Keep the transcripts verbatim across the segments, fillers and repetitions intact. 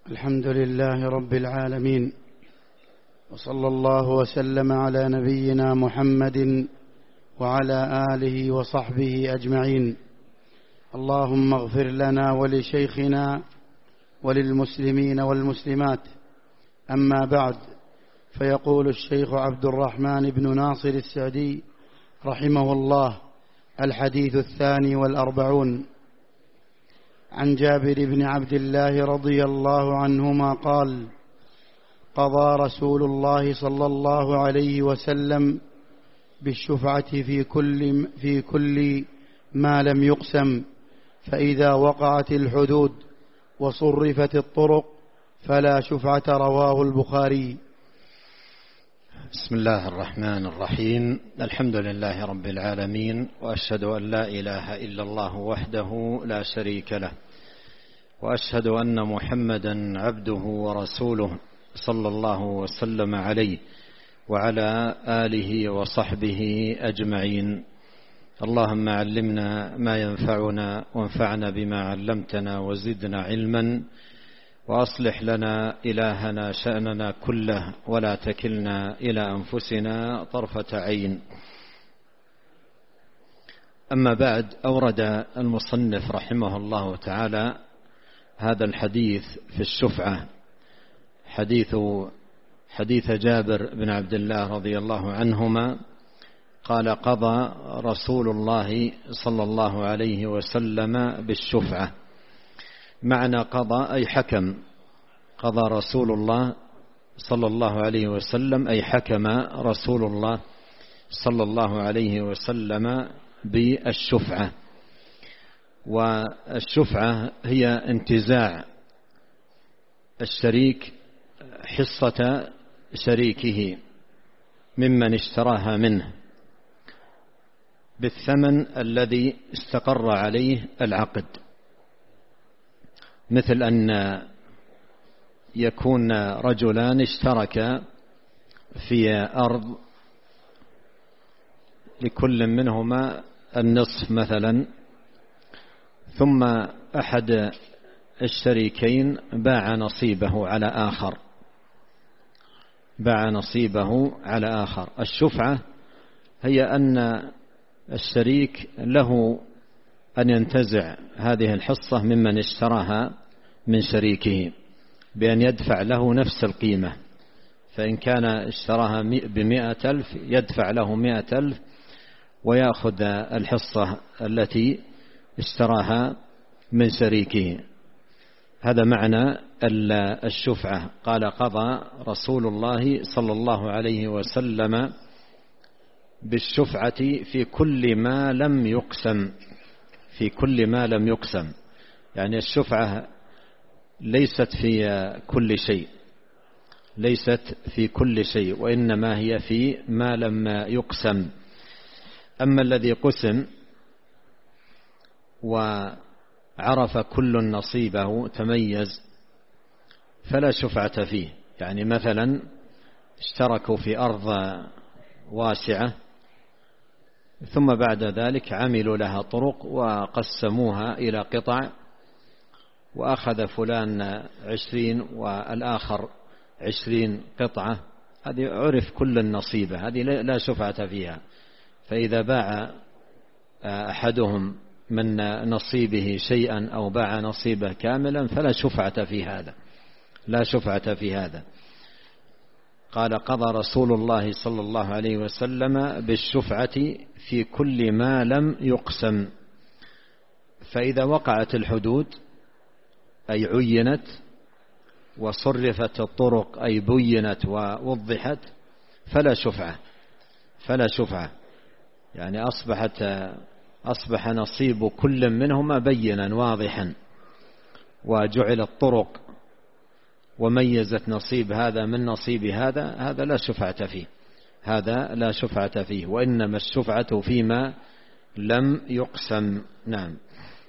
الحمد لله رب العالمين، وصلى الله وسلم على نبينا محمد وعلى آله وصحبه أجمعين. اللهم اغفر لنا ولشيخنا وللمسلمين والمسلمات. أما بعد، فيقول الشيخ عبد الرحمن بن ناصر السعدي رحمه الله: الحديث الثاني والأربعون. عن جابر بن عبد الله رضي الله عنهما قال: قضى رسول الله صلى الله عليه وسلم بالشفعة في كل, في كل ما لم يقسم، فإذا وقعت الحدود وصرفت الطرق فلا شفعة. رواه البخاري. بسم الله الرحمن الرحيم. الحمد لله رب العالمين، وأشهد أن لا إله إلا الله وحده لا شريك له، وأشهد أن محمدا عبده ورسوله صلى الله وسلم عليه وعلى آله وصحبه أجمعين. اللهم علمنا ما ينفعنا، وانفعنا بما علمتنا، وزدنا علما، وأصلح لنا إلهنا شأننا كله، ولا تكلنا إلى أنفسنا طرفة عين. أما بعد، أورد المصنف رحمه الله تعالى هذا الحديث في الشفعة، حديث حديث جابر بن عبد الله رضي الله عنهما قال: قضى رسول الله صلى الله عليه وسلم بالشفعة. معنى قضى أي حكم، قضى رسول الله صلى الله عليه وسلم أي حكم رسول الله صلى الله عليه وسلم بالشفعة. والشفعة هي انتزاع الشريك حصة شريكه ممن اشتراها منه بالثمن الذي استقر عليه العقد، مثل أن يكون رجلان اشتركا في أرض لكل منهما النصف مثلا، ثم أحد الشريكين باع نصيبه على آخر باع نصيبه على آخر. الشفعة هي أن الشريك له أن ينتزع هذه الحصة ممن اشتراها من شريكه بأن يدفع له نفس القيمة، فإن كان اشتراها بمئة ألف يدفع له مئة ألف ويأخذ الحصة التي اشتراها من شريكه. هذا معنى الشفعة. قال: قضى رسول الله صلى الله عليه وسلم بالشفعة في كل ما لم يقسم. في كل ما لم يقسم يعني الشفعة ليست في كل شيء، ليست في كل شيء، وإنما هي في ما لم يقسم. أما الذي قسم وعرف كل نصيبه تميز فلا شفعة فيه. يعني مثلا اشتركوا في أرض واسعة، ثم بعد ذلك عملوا لها طرق وقسموها إلى قطع، وأخذ فلان عشرين والآخر عشرين قطعة، هذه عرف كل النصيبة، هذه لا شفعة فيها. فإذا باع أحدهم من نصيبه شيئا أو باع نصيبه كاملا فلا شفعة في هذا، لا شفعة في هذا. قال: قضى رسول الله صلى الله عليه وسلم بالشفعة في كل ما لم يقسم، فإذا وقعت الحدود أي عينت، وصرفت الطرق أي بينت ووضحت، فلا شفعة فلا شفعة يعني أصبحت أصبح نصيب كل منهما بينا واضحا، وجعل الطرق وميزت نصيب هذا من نصيب هذا، هذا لا شفعة فيه، هذا لا شفعة فيه، وإنما الشفعة فيما لم يقسم. نعم.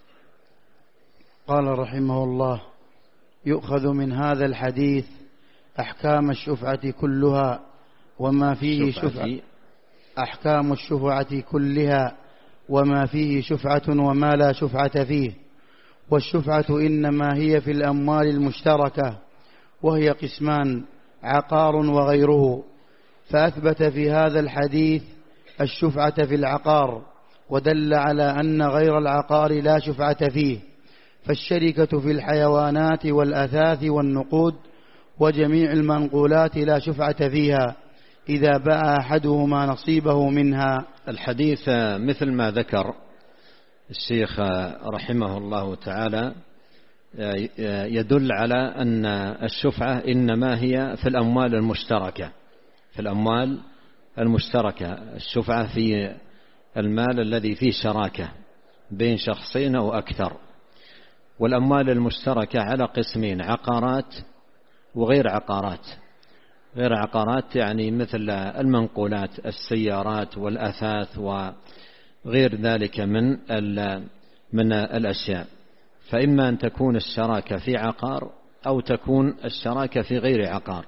قال رحمه الله: يؤخذ من هذا الحديث أحكام الشفعة كلها وما فيه شفعة أحكام الشفعة كلها وما فيه شفعة وما لا شفعة فيه. والشفعة إنما هي في الأموال المشتركة وهي قسمان: عقار وغيره. فأثبت في هذا الحديث الشفعة في العقار، ودل على أن غير العقار لا شفعة فيه. فالشركة في الحيوانات والأثاث والنقود وجميع المنقولات لا شفعة فيها إذا باع أحدهما نصيبه منها. الحديث مثل ما ذكر الشيخ رحمه الله تعالى يدل على أن الشفعة إنما هي في الأموال المشتركة، في الأموال المشتركة الشفعة في المال الذي فيه شراكة بين شخصين أو أكثر. والأموال المشتركة على قسمين: عقارات وغير عقارات. غير عقارات يعني مثل المنقولات، السيارات والأثاث وغير ذلك من من الأشياء. فإما أن تكون الشراكة في عقار أو تكون الشراكة في غير عقار.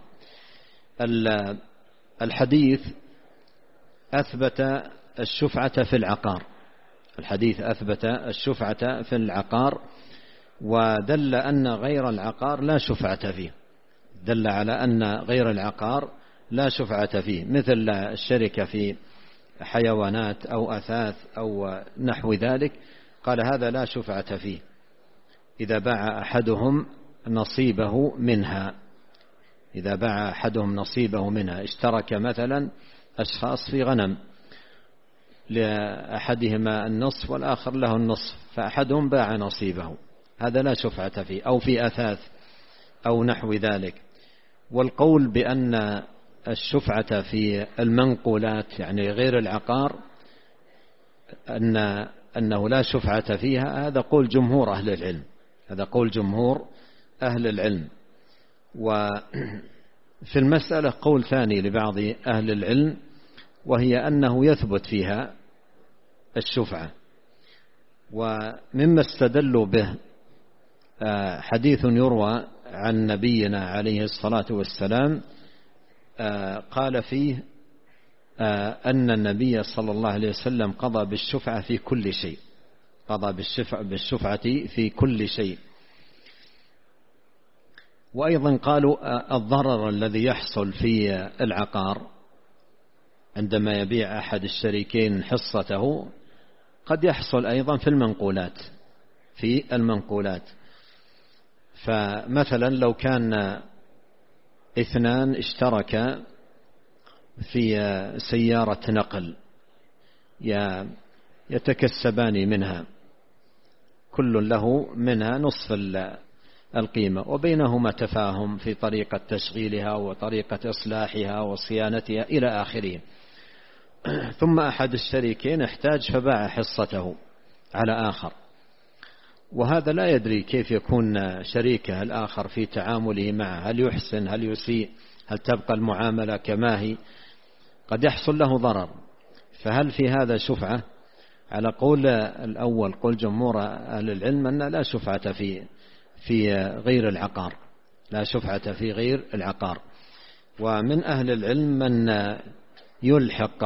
الحديث أثبت الشفعة في العقار، الحديث أثبت الشفعة في العقار، ودل أن غير العقار لا شفعة فيه، دل على أن غير العقار لا شفعة فيه، مثل الشركة في حيوانات أو أثاث أو نحو ذلك، قال هذا لا شفعة فيه إذا باع أحدهم نصيبه منها. إذا باع أحدهم نصيبه منها، اشترك مثلا أشخاص في غنم، لأحدهما النصف والآخر له النصف، فأحدهم باع نصيبه، هذا لا شفعة فيه. أو في أثاث أو نحو ذلك. والقول بأن الشفعة في المنقولات يعني غير العقار أن أنه لا شفعة فيها، هذا قول جمهور أهل العلم، هذا قول جمهور أهل العلم. وفي المسألة قول ثاني لبعض أهل العلم، وهي أنه يثبت فيها الشفعة. ومما استدلوا به حديث يروى عن نبينا عليه الصلاة والسلام قال فيه أن النبي صلى الله عليه وسلم قضى بالشفعة في كل شيء، قضى بالشفعة في كل شيء. وأيضا قالوا الضرر الذي يحصل في العقار عندما يبيع أحد الشريكين حصته قد يحصل أيضا في المنقولات، في المنقولات. فمثلا لو كان اثنان اشتركا في سيارة نقل يتكسبان منها، كل له منها نصف القيمة، وبينهما تفاهم في طريقة تشغيلها وطريقة إصلاحها وصيانتها إلى آخره. ثم أحد الشريكين احتاج فباع حصته على آخر، وهذا لا يدري كيف يكون شريكه الآخر في تعامله معه، هل يحسن هل يسيء، هل تبقى المعاملة كما هي، قد يحصل له ضرر. فهل في هذا شفعة؟ على قول الأول قول جمهور أهل العلم أن لا شفعة في في غير العقار، لا شفعة في غير العقار. ومن أهل العلم من يلحق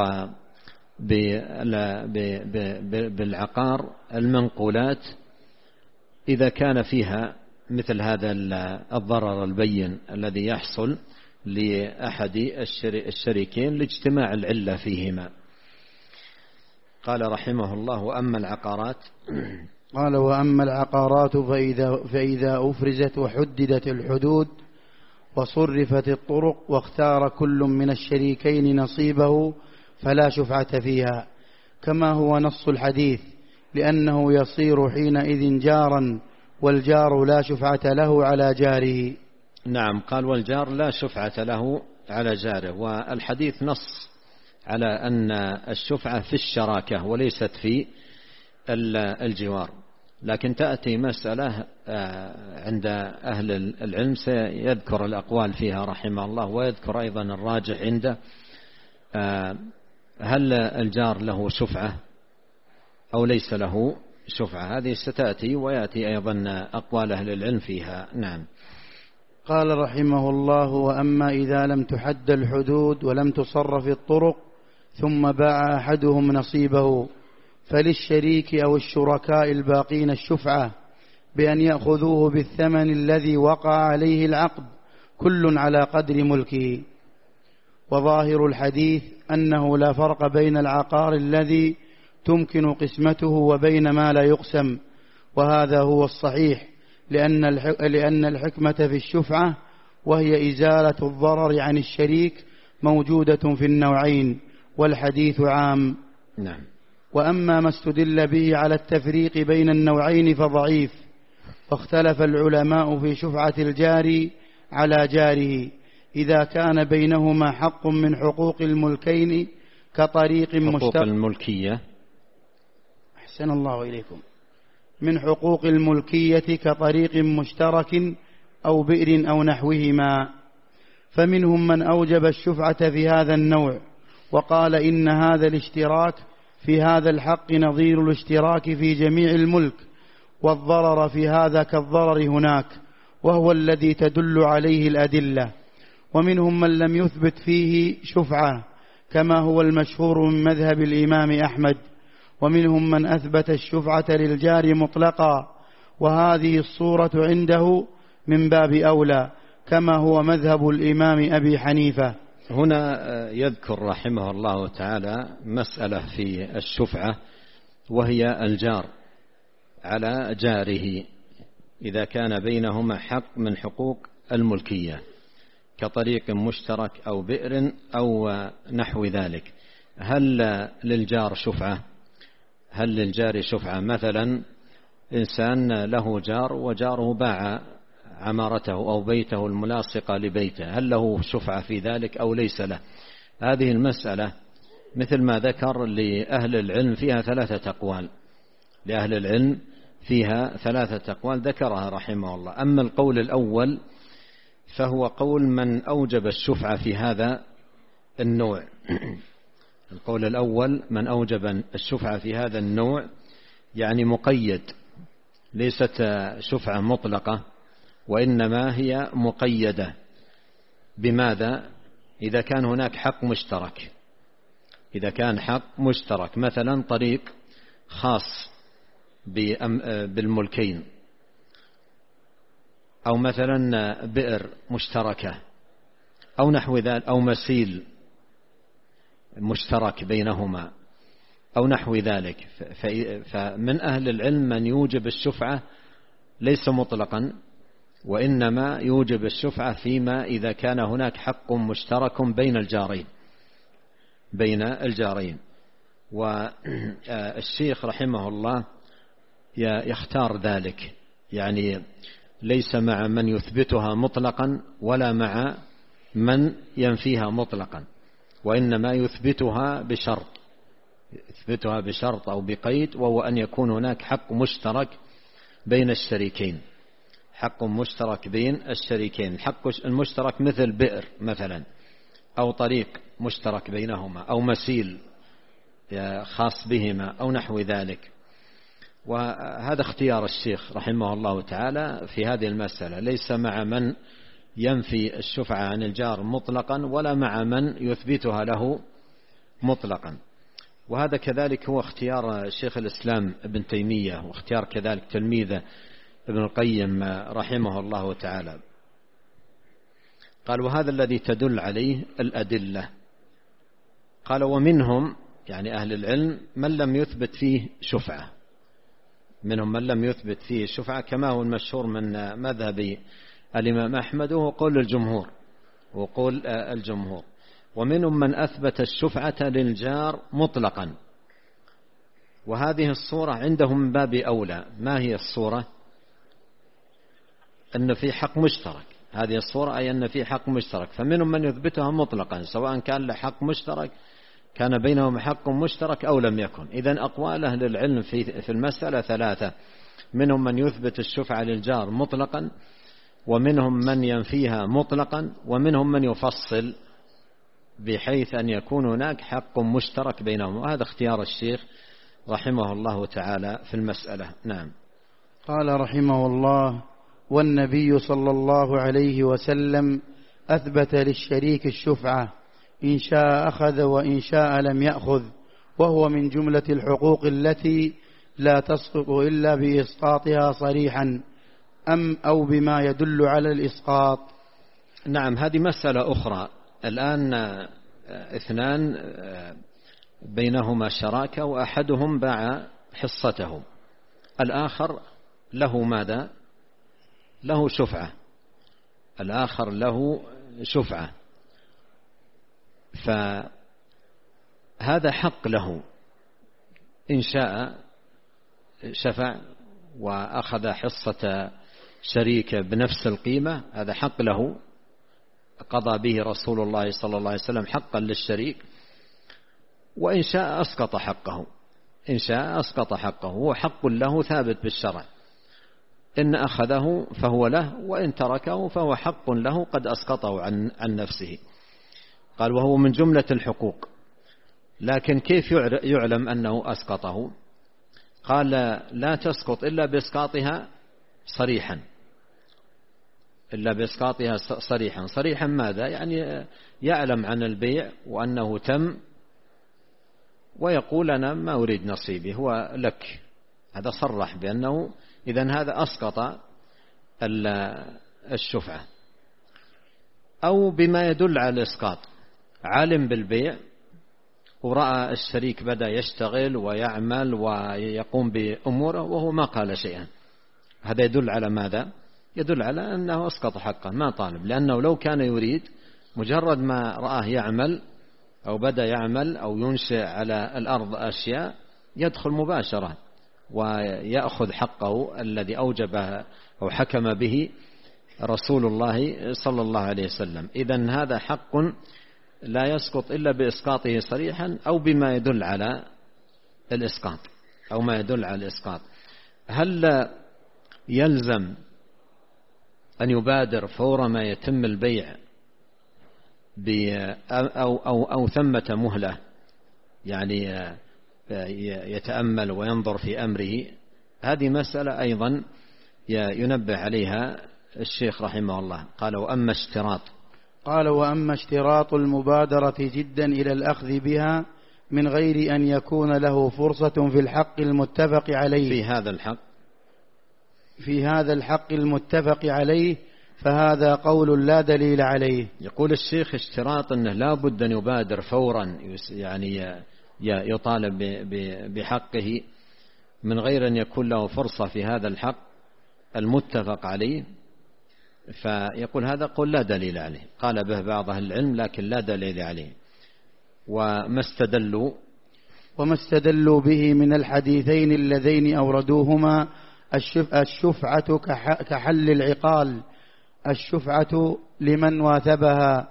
بالعقار المنقولات إذا كان فيها مثل هذا الضرر البين الذي يحصل لأحد الشريكين لاجتماع العلة فيهما. قال رحمه الله: وأما العقارات قال وأما العقارات فإذا, فإذا أفرزت وحددت الحدود وصرفت الطرق واختار كل من الشريكين نصيبه فلا شفعة فيها، كما هو نص الحديث، لأنه يصير حينئذ جارا، والجار لا شفعة له على جاره. نعم، قال والجار لا شفعة له على جاره. والحديث نص على أن الشفعة في الشراكة وليست في الجوار. لكن تأتي مسألة عند أهل العلم سيذكر الأقوال فيها رحمه الله، ويذكر أيضا الراجح عنده، هل الجار له شفعة أو ليس له شفعة؟ هذه ستأتي، ويأتي أيضا أقوال أهل العلم فيها. نعم. قال رحمه الله: وأما إذا لم تحد الحدود ولم تصرف الطرق ثم باع أحدهم نصيبه فللشريك أو الشركاء الباقين الشفعة بأن يأخذوه بالثمن الذي وقع عليه العقد، كل على قدر ملكه. وظاهر الحديث أنه لا فرق بين العقار الذي تمكن قسمته وبين ما لا يقسم، وهذا هو الصحيح، لأن لأن الحكمة في الشفعة وهي إزالة الضرر عن الشريك موجودة في النوعين، والحديث عام. نعم. وأما ما استدل به على التفريق بين النوعين فضعيف، فاختلف العلماء في شفعة الجار على جاره إذا كان بينهما حق من حقوق الملكين كطريق مشترك. حقوق الملكية. أحسن الله إليكم. من حقوق الملكية كطريق مشترك أو بئر أو نحوهما. فمنهم من أوجب الشفعة في هذا النوع وقال إن هذا الاشتراك في هذا الحق نظير الاشتراك في جميع الملك، والضرر في هذا كالضرر هناك، وهو الذي تدل عليه الأدلة. ومنهم من لم يثبت فيه شفعة كما هو المشهور من مذهب الإمام أحمد. ومنهم من أثبت الشفعة للجار مطلقا، وهذه الصورة عنده من باب أولى كما هو مذهب الإمام أبي حنيفة. هنا يذكر رحمه الله تعالى مسألة في الشفعة، وهي الجار على جاره إذا كان بينهما حق من حقوق الملكية كطريق مشترك أو بئر أو نحو ذلك. هل للجار شفعة؟ هل للجار شفعة؟ مثلا إنسان له جار وجاره باع عمارته أو بيته الملاصقة لبيته، هل له شفعة في ذلك أو ليس له؟ هذه المسألة مثل ما ذكر لأهل العلم فيها ثلاثة أقوال، لأهل العلم فيها ثلاثة أقوال ذكرها رحمه الله. أما القول الأول فهو قول من أوجب الشفعة في هذا النوع. القول الأول من أوجب الشفعة في هذا النوع يعني مقيد، ليست شفعة مطلقة، وإنما هي مقيدة. بماذا؟ إذا كان هناك حق مشترك، إذا كان حق مشترك مثلا طريق خاص بالملكين، أو مثلا بئر مشتركة أو نحو ذلك، أو مسيل مشترك بينهما أو نحو ذلك. فمن أهل العلم من يوجب الشفعة ليس مطلقا، وإنما يوجب الشفعة فيما إذا كان هناك حق مشترك بين الجارين بين الجارين. والشيخ رحمه الله يختار ذلك، يعني ليس مع من يثبتها مطلقا ولا مع من ينفيها مطلقا، وإنما يثبتها بشرط، يثبتها بشرط أو بقيد، وهو أن يكون هناك حق مشترك بين الشريكين، حق مشترك بين الشريكين. الحق المشترك مثل بئر مثلا، أو طريق مشترك بينهما، أو مسيل خاص بهما أو نحو ذلك. وهذا اختيار الشيخ رحمه الله تعالى في هذه المسألة، ليس مع من ينفي الشفعة عن الجار مطلقا ولا مع من يثبتها له مطلقا. وهذا كذلك هو اختيار شيخ الإسلام ابن تيمية، واختيار كذلك تلميذه ابن القيم رحمه الله تعالى. قال وهذا الذي تدل عليه الأدلة. قال ومنهم يعني أهل العلم من لم يثبت فيه شفعة، منهم من لم يثبت فيه الشفعة كما هو المشهور من مذهب الإمام أحمد وقول الجمهور وقول الجمهور. ومنهم من أثبت الشفعة للجار مطلقا، وهذه الصورة عندهم من باب أولى. ما هي الصورة؟ أن في حق مشترك، هذه الصورة أي أن في حق مشترك، فمنهم من يثبتها مطلقا سواء كان له حق مشترك، كان بينهم حق مشترك أو لم يكن. إذن أقوال أهل العلم في في المسألة ثلاثة، منهم من يثبت الشفعة للجار مطلقا، ومنهم من ينفيها مطلقا، ومنهم من يفصل بحيث أن يكون هناك حق مشترك بينهم. وهذا اختيار الشيخ رحمه الله تعالى في المسألة. نعم. قال رحمه الله: والنبي صلى الله عليه وسلم أثبت للشريك الشفعة، إن شاء أخذ وإن شاء لم يأخذ، وهو من جملة الحقوق التي لا تسقط إلا بإسقاطها صريحا أم أو بما يدل على الإسقاط. نعم، هذه مسألة أخرى. الآن اثنان بينهما شراكة وأحدهم باع حصته، الآخر له ماذا؟ له شفعة، الآخر له شفعة، فهذا حق له، إن شاء شفع وأخذ حصة شريكه بنفس القيمة، هذا حق له، قضى به رسول الله صلى الله عليه وسلم حقا للشريك. وإن شاء أسقط حقه، إن شاء أسقط حقه، هو حق له ثابت بالشرع، إن أخذه فهو له، وإن تركه فهو حق له قد أسقطه عن عن نفسه. قال وهو من جملة الحقوق. لكن كيف يعلم أنه أسقطه؟ قال لا تسقط إلا بإسقاطها صريحا، إلا بإسقاطها صريحا. صريحا ماذا؟ يعني يعلم عن البيع وأنه تم ويقول أنا ما أريد نصيبي، هو لك، هذا صرح بأنه إذن هذا أسقط الشفعة. أو بما يدل على الإسقاط، عالم بالبيع ورأى الشريك بدأ يشتغل ويعمل ويقوم بأموره وهو ما قال شيئا، هذا يدل على ماذا؟ يدل على أنه أسقط حقه، ما طالب، لأنه لو كان يريد مجرد ما رآه يعمل أو بدأ يعمل أو ينشئ على الأرض أشياء يدخل مباشرة ويأخذ حقه الذي أوجبه أو حكم به رسول الله صلى الله عليه وسلم. إذن هذا حق لا يسقط إلا بإسقاطه صريحا أو بما يدل على الإسقاط أو ما يدل على الإسقاط. هل يلزم أن يبادر فور ما يتم البيع أو, أو, أو ثمة مهلة، يعني يتأمل وينظر في أمره؟ هذه مسألة أيضا ينبه عليها الشيخ رحمه الله. قال وأما اشتراط قال وأما اشتراط المبادرة جدا إلى الأخذ بها من غير أن يكون له فرصة في الحق المتفق عليه في هذا الحق في هذا الحق المتفق عليه فهذا قول لا دليل عليه. يقول الشيخ اشتراط أنه لا بد أن يبادر فورا، يعني يطالب بحقه من غير أن يكون له فرصة في هذا الحق المتفق عليه، فيقول هذا قول لا دليل عليه. قال به بعض أهل العلم لكن لا دليل عليه. وما استدلوا وما استدلوا به من الحديثين اللذين أوردوهما الشفعة كحل العقال، الشفعة لمن واثبها،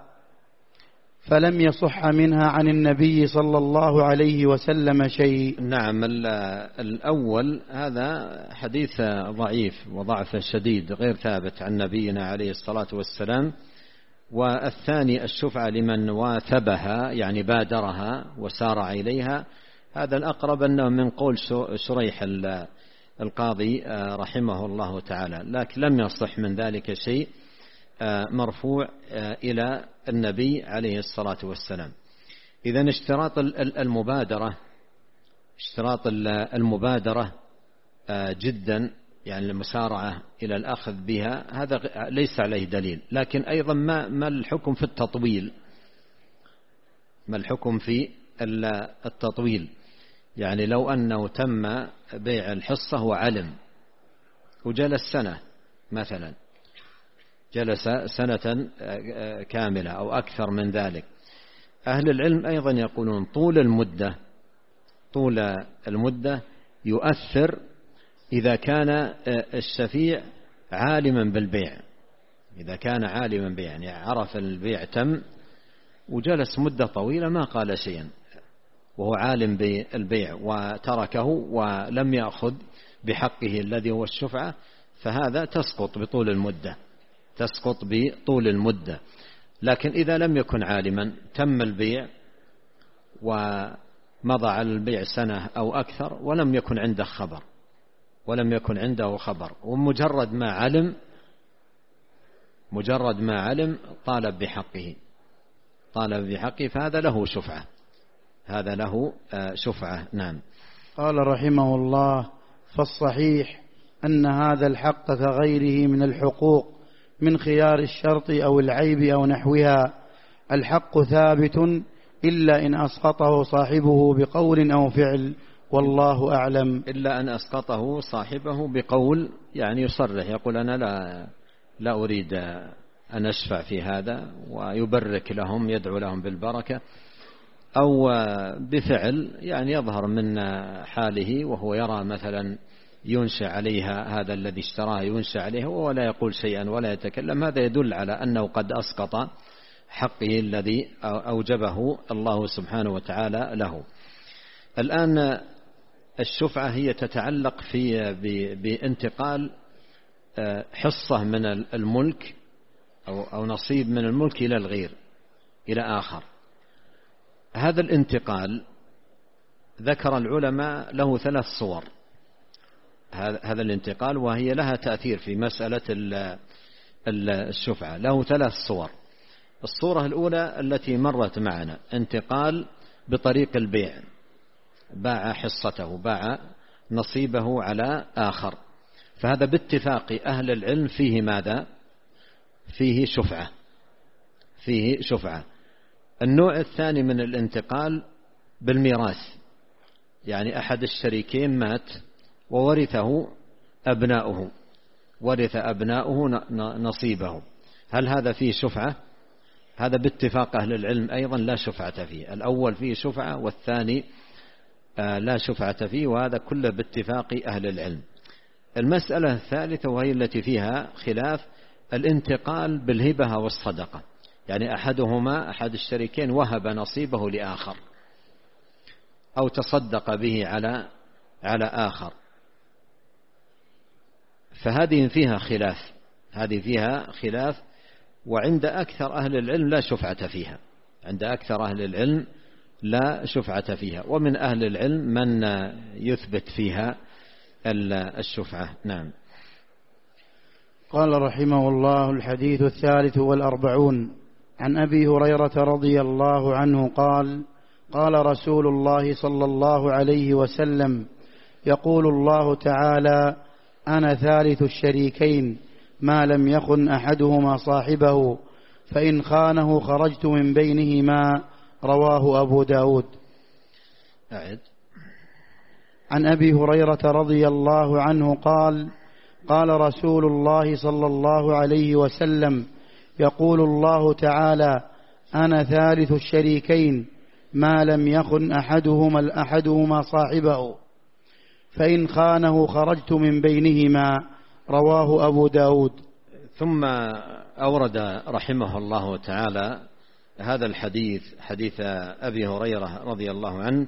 فلم يصح منها عن النبي صلى الله عليه وسلم شيء. نعم، الأول هذا حديث ضعيف وضعف شديد غير ثابت عن نبينا عليه الصلاة والسلام. والثاني الشفعة لمن واثبها يعني بادرها وسارع إليها، هذا الأقرب أنه من قول شريح القاضي رحمه الله تعالى، لكن لم يصح من ذلك شيء مرفوع إلى النبي عليه الصلاة والسلام. إذن اشتراط المبادرة اشتراط المبادرة جدا يعني المسارعة إلى الأخذ بها، هذا ليس عليه دليل. لكن أيضا ما ما الحكم في التطويل؟ ما الحكم في التطويل؟ يعني لو أنه تم بيع الحصة وعلم وجلس سنة مثلا، جلس سنة كاملة أو أكثر من ذلك، أهل العلم أيضا يقولون طول المدة طول المدة يؤثر إذا كان الشفيع عالما بالبيع. إذا كان عالما بالبيع يعني عرف البيع تم وجلس مدة طويلة ما قال شيئا وهو عالم بالبيع وتركه ولم يأخذ بحقه الذي هو الشفعة، فهذا تسقط بطول المدة تسقط بطول المدة. لكن إذا لم يكن عالما تم البيع ومضى على البيع سنة أو أكثر ولم يكن عنده خبر ولم يكن عنده خبر ومجرد ما علم مجرد ما علم طالب بحقه طالب بحقه فهذا له شفعة هذا له شفعة. نعم. قال رحمه الله: فالصحيح أن هذا الحق كغيره من الحقوق من خيار الشرط أو العيب أو نحوها. الحق ثابت إلا إن أسقطه صاحبه بقول أو فعل، والله أعلم. إلا أن أسقطه صاحبه بقول، يعني يصرح يقول أنا لا, لا أريد أن أشفع في هذا، ويبرك لهم يدعو لهم بالبركة، أو بفعل يعني يظهر من حاله وهو يرى مثلا ينشأ عليها هذا الذي اشتراه ينشأ عليه ولا يقول شيئا ولا يتكلم، هذا يدل على أنه قد أسقط حقه الذي أوجبه الله سبحانه وتعالى له. الآن الشفعة هي تتعلق في بانتقال حصة من الملك أو نصيب من الملك إلى الغير، إلى آخر. هذا الانتقال ذكر العلماء له ثلاث صور، هذا الانتقال وهي لها تأثير في مسألة الشفعة، له ثلاث صور. الصورة الأولى التي مرت معنا انتقال بطريق البيع، باع حصته، باع نصيبه على آخر، فهذا باتفاق أهل العلم فيه ماذا؟ فيه شفعة، فيه شفعة. النوع الثاني من الانتقال بالميراث، يعني أحد الشريكين مات وورثه أبناؤه، ورث أبناؤه نصيبه، هل هذا فيه شفعة؟ هذا باتفاق أهل العلم أيضا لا شفعة فيه. الأول فيه شفعة والثاني لا شفعة فيه، وهذا كله باتفاق أهل العلم. المسألة الثالثة وهي التي فيها خلاف، الانتقال بالهبة والصدقة، يعني أحدهما أحد الشريكين وهب نصيبه لآخر أو تصدق به على على آخر، فهذه فيها خلاف، هذه فيها خلاف، وعند أكثر أهل العلم لا شفعة فيها، عند أكثر أهل العلم لا شفعة فيها، ومن أهل العلم من يثبت فيها الشفعة. نعم. قال رحمه الله: الحديث الثالث والأربعون، عن أبي هريرة رضي الله عنه قال: قال رسول الله صلى الله عليه وسلم: يقول الله تعالى: أنا ثالث الشريكين ما لم يخن أحدهما صاحبه، فإن خانه خرجت من بينهما. رواه أبو داود. أعد. عن أبي هريرة رضي الله عنه قال: قال رسول الله صلى الله عليه وسلم: يقول الله تعالى: أنا ثالث الشريكين ما لم يخن أحدهما أحدهما صاحبه، فإن خانه خرجت من بينهما. رواه أبو داود. ثم أورد رحمه الله تعالى هذا الحديث، حديث أبي هريرة رضي الله عنه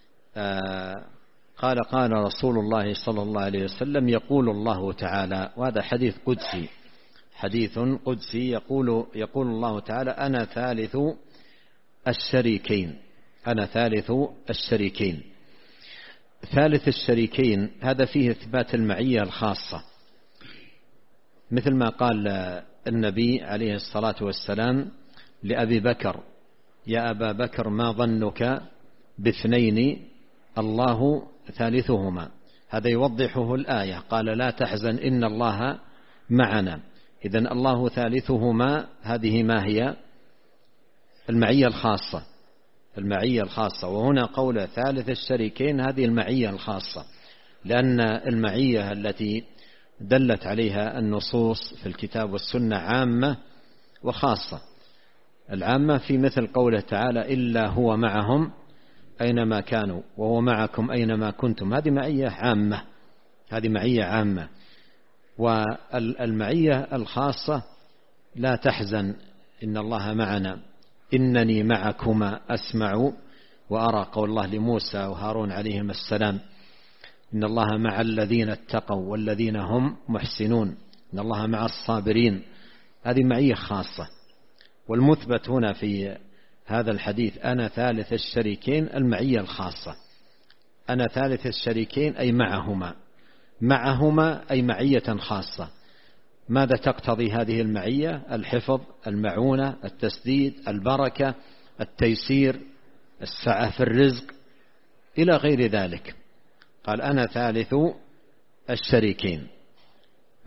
قال: قال رسول الله صلى الله عليه وسلم: يقول الله تعالى. وهذا حديث قدسي، حديث قدسي يقول يقول الله تعالى: أنا ثالث الشريكين، أنا ثالث الشريكين. ثالث الشريكين هذا فيه إثبات المعية الخاصة، مثل ما قال النبي عليه الصلاة والسلام لأبي بكر: يا أبا بكر ما ظنك باثنين الله ثالثهما. هذا يوضحه الآية، قال: لا تحزن إن الله معنا. إذن الله ثالثهما، هذه ما هي؟ المعية الخاصة، المعية الخاصة. وهنا قول ثالث الشريكين، هذه المعية الخاصة، لأن المعية التي دلت عليها النصوص في الكتاب والسنة عامة وخاصة. العامة في مثل قوله تعالى: إلا هو معهم أينما كانوا وهو معكم أينما كنتم. هذه معية عامة، هذه معية عامة. والمعية الخاصة: لا تحزن إن الله معنا إنني معكما أسمع وأرى. قول الله لموسى وهارون عليهم السلام: إن الله مع الذين اتقوا والذين هم محسنون، إن الله مع الصابرين. هذه معية خاصة. والمثبت هنا في هذا الحديث: أنا ثالث الشريكين، المعية الخاصة. أنا ثالث الشريكين أي معهما، معهما أي معية خاصة. ماذا تقتضي هذه المعية؟ الحفظ، المعونة، التسديد، البركة، التيسير، السعة في الرزق، إلى غير ذلك. قال: أنا ثالث الشريكين.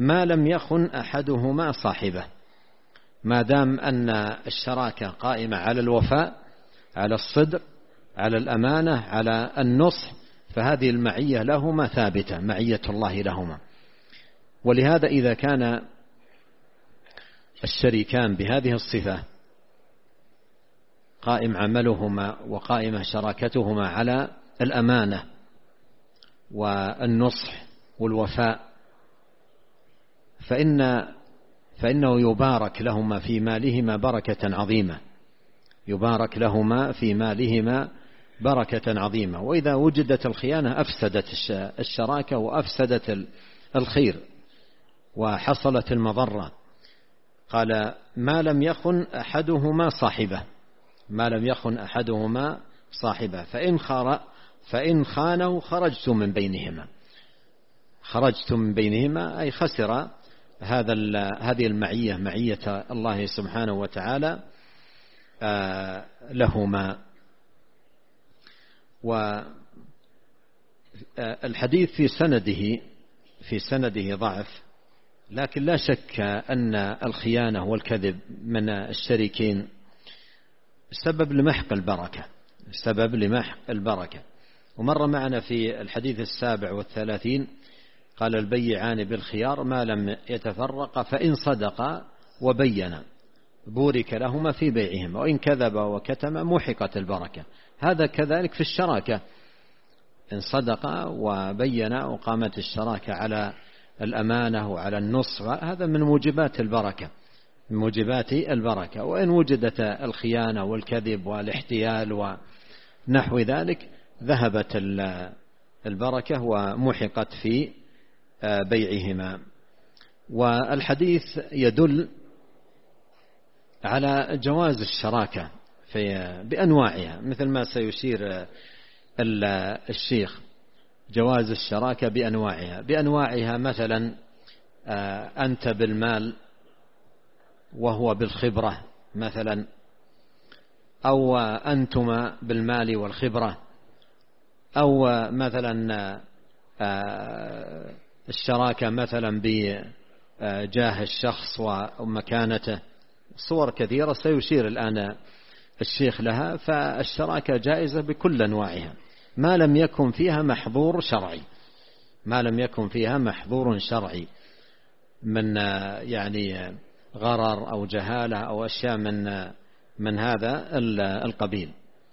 ما لم يخن أحدهما صاحبه، ما دام أن الشراكة قائمة على الوفاء، على الصدق، على الأمانة، على النصح، فهذه المعية لهما ثابتة، معية الله لهما. ولهذا إذا كان الشريكان بهذه الصفة قائم عملهما وقائمة شراكتهما على الأمانة والنصح والوفاء، فإن فإنه يبارك لهما في مالهما بركة عظيمة، يبارك لهما في مالهما بركة عظيمة. وإذا وجدت الخيانة أفسدت الشراكة وأفسدت الخير وحصلت المضرة. قال ما لم يخن أحدهما صاحبه، ما لم يخن أحدهما صاحبه فإن خار فإن خانه خرجتم من بينهما، خرجتم من بينهما أي خسر هذا هذه المعية، معية الله سبحانه وتعالى لهما. والحديث في سنده في سنده ضعف، لكن لا شك أن الخيانة والكذب من الشريكين سبب لمحق البركة، سبب لمحق البركة. ومر معنا في الحديث السابع والثلاثين قال البيعان بالخيار ما لم يتفرقا فإن صدقا وبينا بورك لهما في بيعهما وإن كذبا وكتما محقت البركة. هذا كذلك في الشراكة، إن صدقا وبينا وقامت الشراكة على الأمانة وعلى النصح، هذا من موجبات البركة، من موجبات البركة. وإن وجدت الخيانة والكذب والاحتيال ونحو ذلك ذهبت البركة ومحقت في بيعهما. والحديث يدل على جواز الشراكة في بأنواعها، مثل ما سيشير الشيخ، جواز الشراكة بأنواعها بأنواعها مثلا أنت بالمال وهو بالخبرة مثلا، أو أنتما بالمال والخبرة، أو مثلا الشراكة مثلا بجاه الشخص ومكانته، صور كثيرة سيشير الآن الشيخ لها. فالشراكة جائزة بكل أنواعها ما لم يكن فيها محظور شرعي، ما لم يكن فيها محظور شرعي من يعني غرر أو جهالة أو أشياء من من هذا القبيل.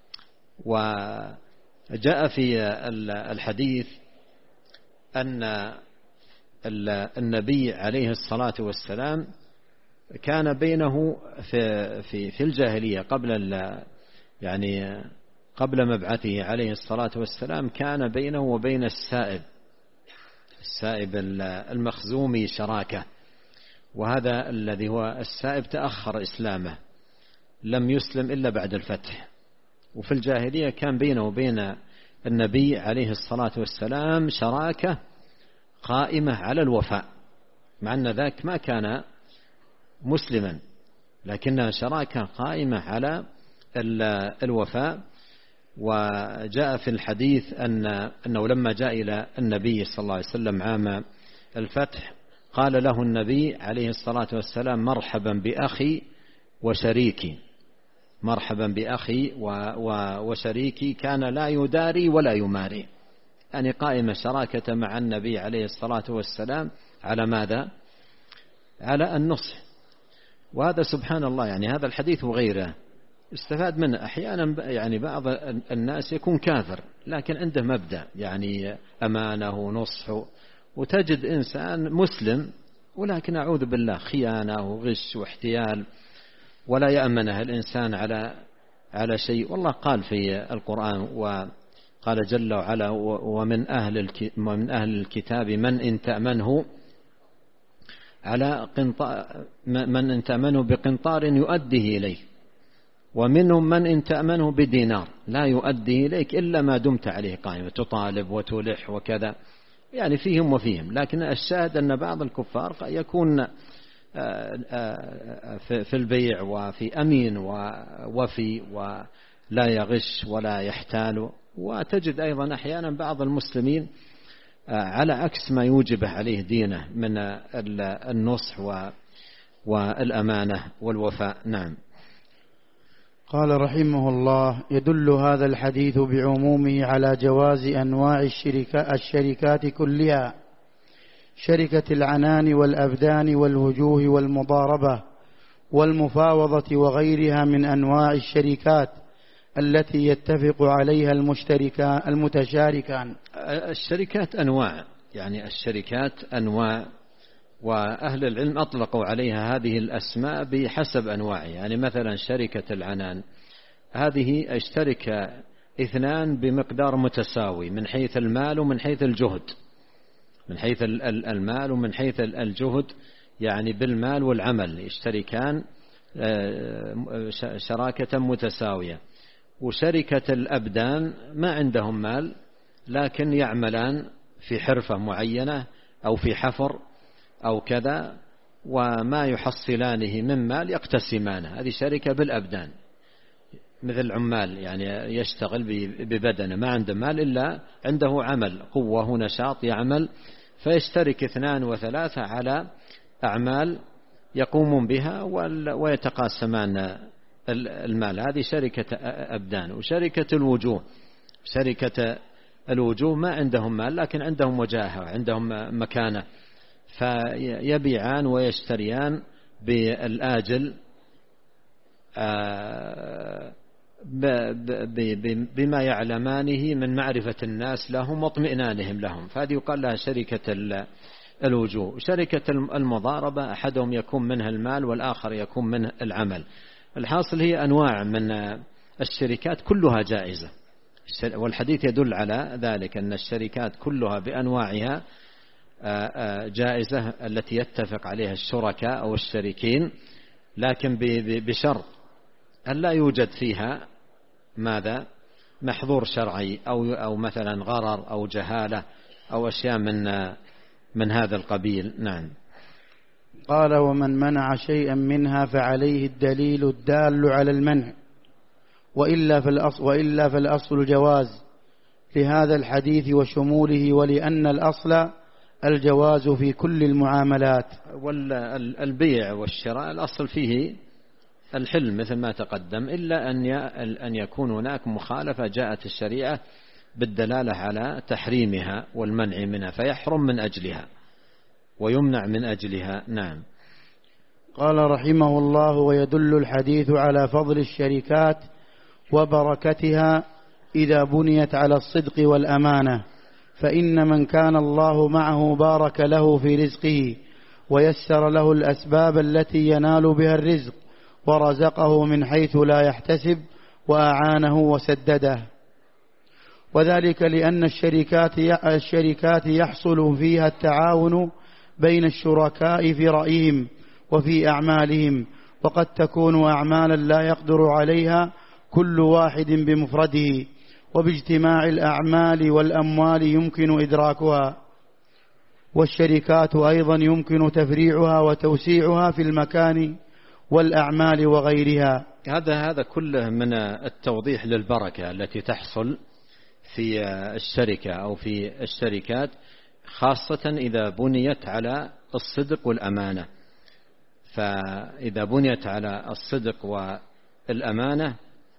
وجاء في الحديث أن النبي عليه الصلاة والسلام كان بينه في في في الجاهلية قبل يعني قبل مبعثه عليه الصلاة والسلام، كان بينه وبين السائب السائب المخزومي شراكة، وهذا الذي هو السائب تأخر إسلامه، لم يسلم إلا بعد الفتح. وفي الجاهلية كان بينه وبين النبي عليه الصلاة والسلام شراكة قائمة على الوفاء، مع أن ذاك ما كان مسلما، لكنها شراكة قائمة على الوفاء. وجاء في الحديث أن أنه لما جاء إلى النبي صلى الله عليه وسلم عام الفتح قال له النبي عليه الصلاة والسلام مرحبا بأخي وشريكي، مرحبا بأخي وشريكي، كان لا يداري ولا يماري، يعني قائمة شراكة مع النبي عليه الصلاة والسلام على ماذا؟ على النصح. وهذا سبحان الله يعني هذا الحديث وغيره استفاد منه. أحيانا يعني بعض الناس يكون كافر لكن عنده مبدأ يعني أمانة ونصح، وتجد إنسان مسلم ولكن أعوذ بالله خيانة وغش واحتيال ولا يأمنه الإنسان على على شيء. والله قال في القرآن وقال جل وعلا ومن أهل ومن أهل الكتاب من إن تأمنه على قنطار من إن تأمنه بقنطار يؤديه إليه، ومنهم من إن تأمنه بدينار لا يؤديه إليك إلا ما دمت عليه قائمة، تطالب وتلح وكذا، يعني فيهم وفيهم. لكن الشاهد أن بعض الكفار يكون في البيع وفي أمين ووفي ولا يغش ولا يحتال. وتجد أيضا أحيانا بعض المسلمين على عكس ما يوجبه عليه دينه من النصح والأمانة والوفاء. نعم. قال رحمه الله: يدل هذا الحديث بعمومه على جواز أنواع الشركات كلها، شركة العنان والأبدان والوجوه والمضاربة والمفاوضة وغيرها من أنواع الشركات التي يتفق عليها المشتركان المتشاركان. الشركات أنواع، يعني الشركات أنواع، وأهل العلم أطلقوا عليها هذه الأسماء بحسب أنواعها. يعني مثلا شركة العنان هذه اشترك اثنان بمقدار متساوي من حيث المال ومن حيث الجهد، من حيث المال ومن حيث الجهد، يعني بالمال والعمل يشتركان شراكة متساوية. وشركة الأبدان ما عندهم مال لكن يعملان في حرفة معينة أو في حفر أو كذا، وما يحصلانه من مال يقتسمانه، هذه شركة بالأبدان. مثل عمال يعني يشتغل ببدنه، ما عنده مال إلا عنده عمل، قوة ونشاط يعمل، فيشترك اثنان وثلاثة على أعمال يقومون بها ويتقاسمان المال، هذه شركة أبدان. وشركة الوجوه، شركة الوجوه ما عندهم مال لكن عندهم وجاهة وعندهم مكانة، فيبيعان ويشتريان بالآجل بما يعلمانه من معرفة الناس لهم واطمئنانهم لهم، فهذه يقال لها شركة الوجوه. شركة المضاربة أحدهم يكون منها المال والآخر يكون منه العمل. الحاصل هي أنواع من الشركات كلها جائزة، والحديث يدل على ذلك أن الشركات كلها بأنواعها جائزة التي يتفق عليها الشركاء أو الشريكين، لكن بشرط أن لا يوجد فيها ماذا محظور شرعي أو أو مثلا غرر أو جهالة أو أشياء من من هذا القبيل. نعم. قال: ومن منع شيئا منها فعليه الدليل الدال على المنع، وإلا فالأصل, وإلا فالأصل الجواز لهذا الحديث وشموله، ولأن الأصل الجواز في كل المعاملات. والبيع والشراء الأصل فيه الحل مثل ما تقدم، إلا أن يكون هناك مخالفة جاءت الشريعة بالدلالة على تحريمها والمنع منها، فيحرم من أجلها ويمنع من أجلها. نعم. قال رحمه الله: ويدل الحديث على فضل الشركات وبركتها إذا بنيت على الصدق والأمانة، فإن من كان الله معه بارك له في رزقه ويسر له الأسباب التي ينال بها الرزق، ورزقه من حيث لا يحتسب، وأعانه وسدده. وذلك لأن الشركات الشركات يحصل فيها التعاون بين الشركاء في رأيهم وفي أعمالهم، وقد تكون أعمالا لا يقدر عليها كل واحد بمفرده، وباجتماع الأعمال والأموال يمكن إدراكها. والشركات أيضا يمكن تفريعها وتوسيعها في المكان والأعمال وغيرها. هذا هذا كله من التوضيح للبركة التي تحصل في الشركة أو في الشركات، خاصة إذا بنيت على الصدق والأمانة. فإذا بنيت على الصدق والأمانة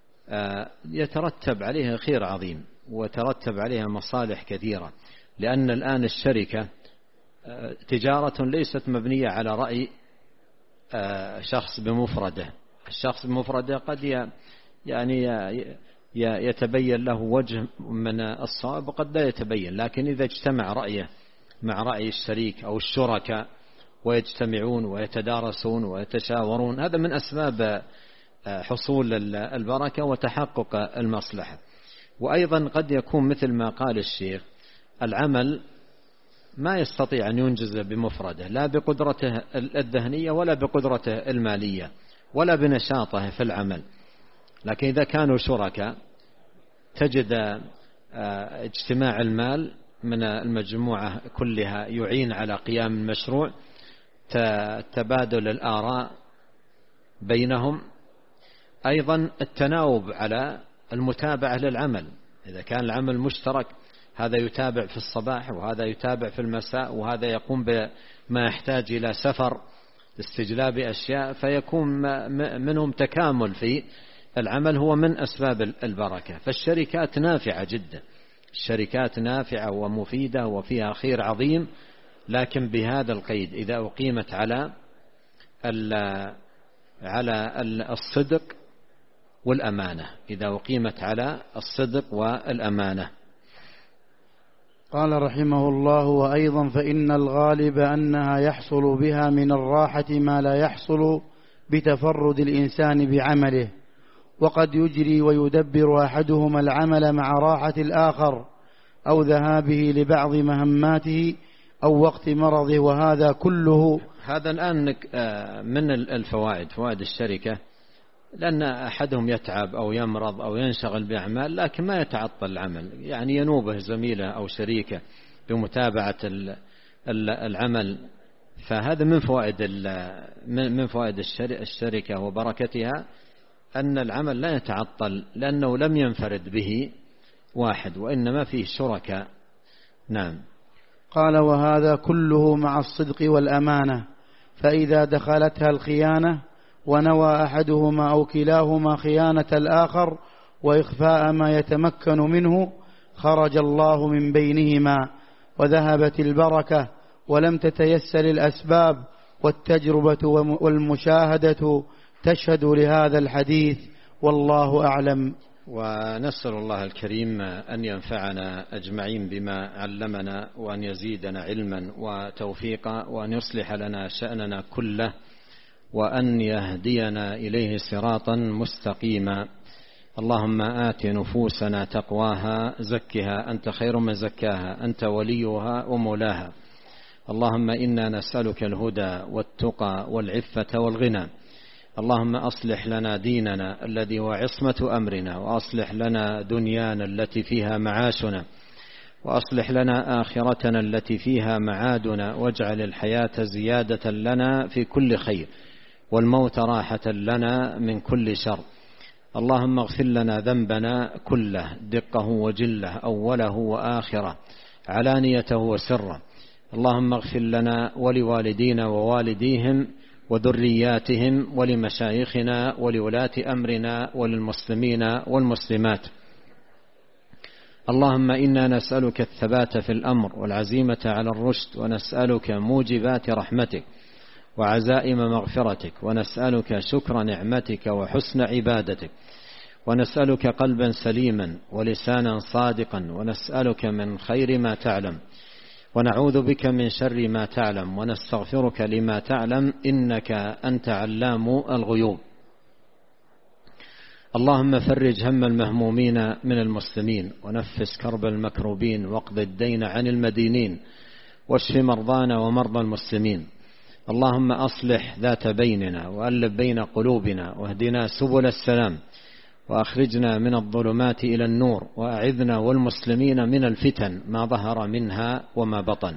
يترتب عليها خير عظيم وترتب عليها مصالح كثيرة، لأن الآن الشركة تجارة ليست مبنية على رأي شخص بمفرده. الشخص بمفرده قد يعني يتبين له وجه من الصواب وقد لا يتبين، لكن إذا اجتمع رأيه مع رأي الشريك أو الشركاء ويجتمعون ويتدارسون ويتشاورون، هذا من أسباب حصول البركة وتحقق المصلحة. وأيضا قد يكون مثل ما قال الشيخ، العمل ما يستطيع أن ينجز بمفرده، لا بقدرته الذهنية ولا بقدرته المالية ولا بنشاطه في العمل، لكن إذا كانوا شركاء تجد اجتماع المال من المجموعة كلها يعين على قيام المشروع، تبادل الآراء بينهم، أيضا التناوب على المتابعة للعمل. إذا كان العمل مشترك هذا يتابع في الصباح وهذا يتابع في المساء، وهذا يقوم بما يحتاج إلى سفر استجلاب أشياء، فيكون منهم تكامل في العمل، هو من أسباب البركة. فالشركات نافعة جدا، الشركات نافعة ومفيدة وفيها خير عظيم، لكن بهذا القيد: إذا أقيمت على على الصدق والأمانة، إذا أقيمت على الصدق والأمانة. قال رحمه الله: وأيضا فإن الغالب أنها يحصل بها من الراحة ما لا يحصل بتفرد الإنسان بعمله، وقد يجري ويدبر أحدهما العمل مع راحة الآخر أو ذهابه لبعض مهماته أو وقت مرضه، وهذا كله. هذا الآن من الفوائد، فوائد الشركة، لأن أحدهم يتعب أو يمرض أو ينشغل بأعمال لكن ما يتعطل العمل، يعني ينوبه زميله أو شريكه بمتابعة العمل. فهذا من فوائد من فوائد الشركة وبركتها، أن العمل لا يتعطل لأنه لم ينفرد به واحد، وإنما فيه شركاء. نعم. قال: وهذا كله مع الصدق والأمانة، فإذا دخلتها الخيانة ونوى أحدهما أو كلاهما خيانة الآخر وإخفاء ما يتمكن منه، خرج الله من بينهما وذهبت البركة ولم تتيسر الأسباب، والتجربة والمشاهدة تشهد لهذا الحديث، والله أعلم. ونسأل الله الكريم أن ينفعنا أجمعين بما علمنا، وأن يزيدنا علما وتوفيقا، وأن يصلح لنا شأننا كله، وأن يهدينا إليه صراطا مستقيما. اللهم آت نفوسنا تقواها، زكها أنت خير من زكاها، أنت وليها ومولاها. اللهم إنا نسألك الهدى والتقى والعفة والغنى. اللهم أصلح لنا ديننا الذي هو عصمة أمرنا، وأصلح لنا دنيانا التي فيها معاشنا، وأصلح لنا آخرتنا التي فيها معادنا، واجعل الحياة زيادة لنا في كل خير، والموت راحة لنا من كل شر. اللهم اغفر لنا ذنبنا كله، دقه وجله، أوله وآخره، علانيته وسره. اللهم اغفر لنا ولوالدينا ووالديهم وذرياتهم، ولمشايخنا ولولاة أمرنا، وللمسلمين والمسلمات. اللهم إنا نسألك الثبات في الأمر والعزيمة على الرشد، ونسألك موجبات رحمتك وعزائم مغفرتك، ونسألك شكر نعمتك وحسن عبادتك، ونسألك قلبا سليما ولسانا صادقا، ونسألك من خير ما تعلم، ونعوذ بك من شر ما تعلم، ونستغفرك لما تعلم، إنك أنت علام الغيوب. اللهم فرج هم المهمومين من المسلمين، ونفس كرب المكروبين، واقض الدين عن المدينين، واشف مرضانا ومرضى المسلمين. اللهم أصلح ذات بيننا، وألف بين قلوبنا، واهدنا سبل السلام، وأخرجنا من الظلمات إلى النور، وأعذنا والمسلمين من الفتن ما ظهر منها وما بطن.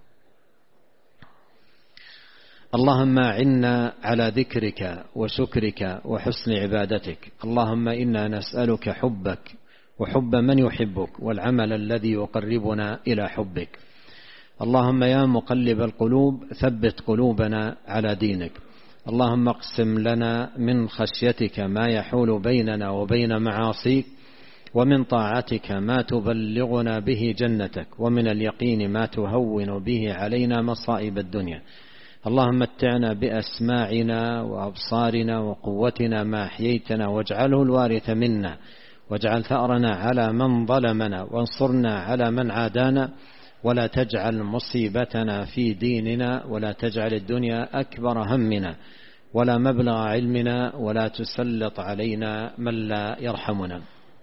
اللهم أعنا على ذكرك وشكرك وحسن عبادتك. اللهم إنا نسألك حبك وحب من يحبك، والعمل الذي يقربنا إلى حبك. اللهم يا مقلب القلوب ثبت قلوبنا على دينك. اللهم اقسم لنا من خشيتك ما يحول بيننا وبين معاصيك، ومن طاعتك ما تبلغنا به جنتك، ومن اليقين ما تهون به علينا مصائب الدنيا. اللهم متعنا بأسماعنا وأبصارنا وقوتنا ما أحييتنا، واجعله الوارث منا، واجعل ثأرنا على من ظلمنا، وانصرنا على من عادانا، ولا تجعل مصيبتنا في ديننا، ولا تجعل الدنيا أكبر همنا ولا مبلغ علمنا، ولا تسلط علينا من لا يرحمنا.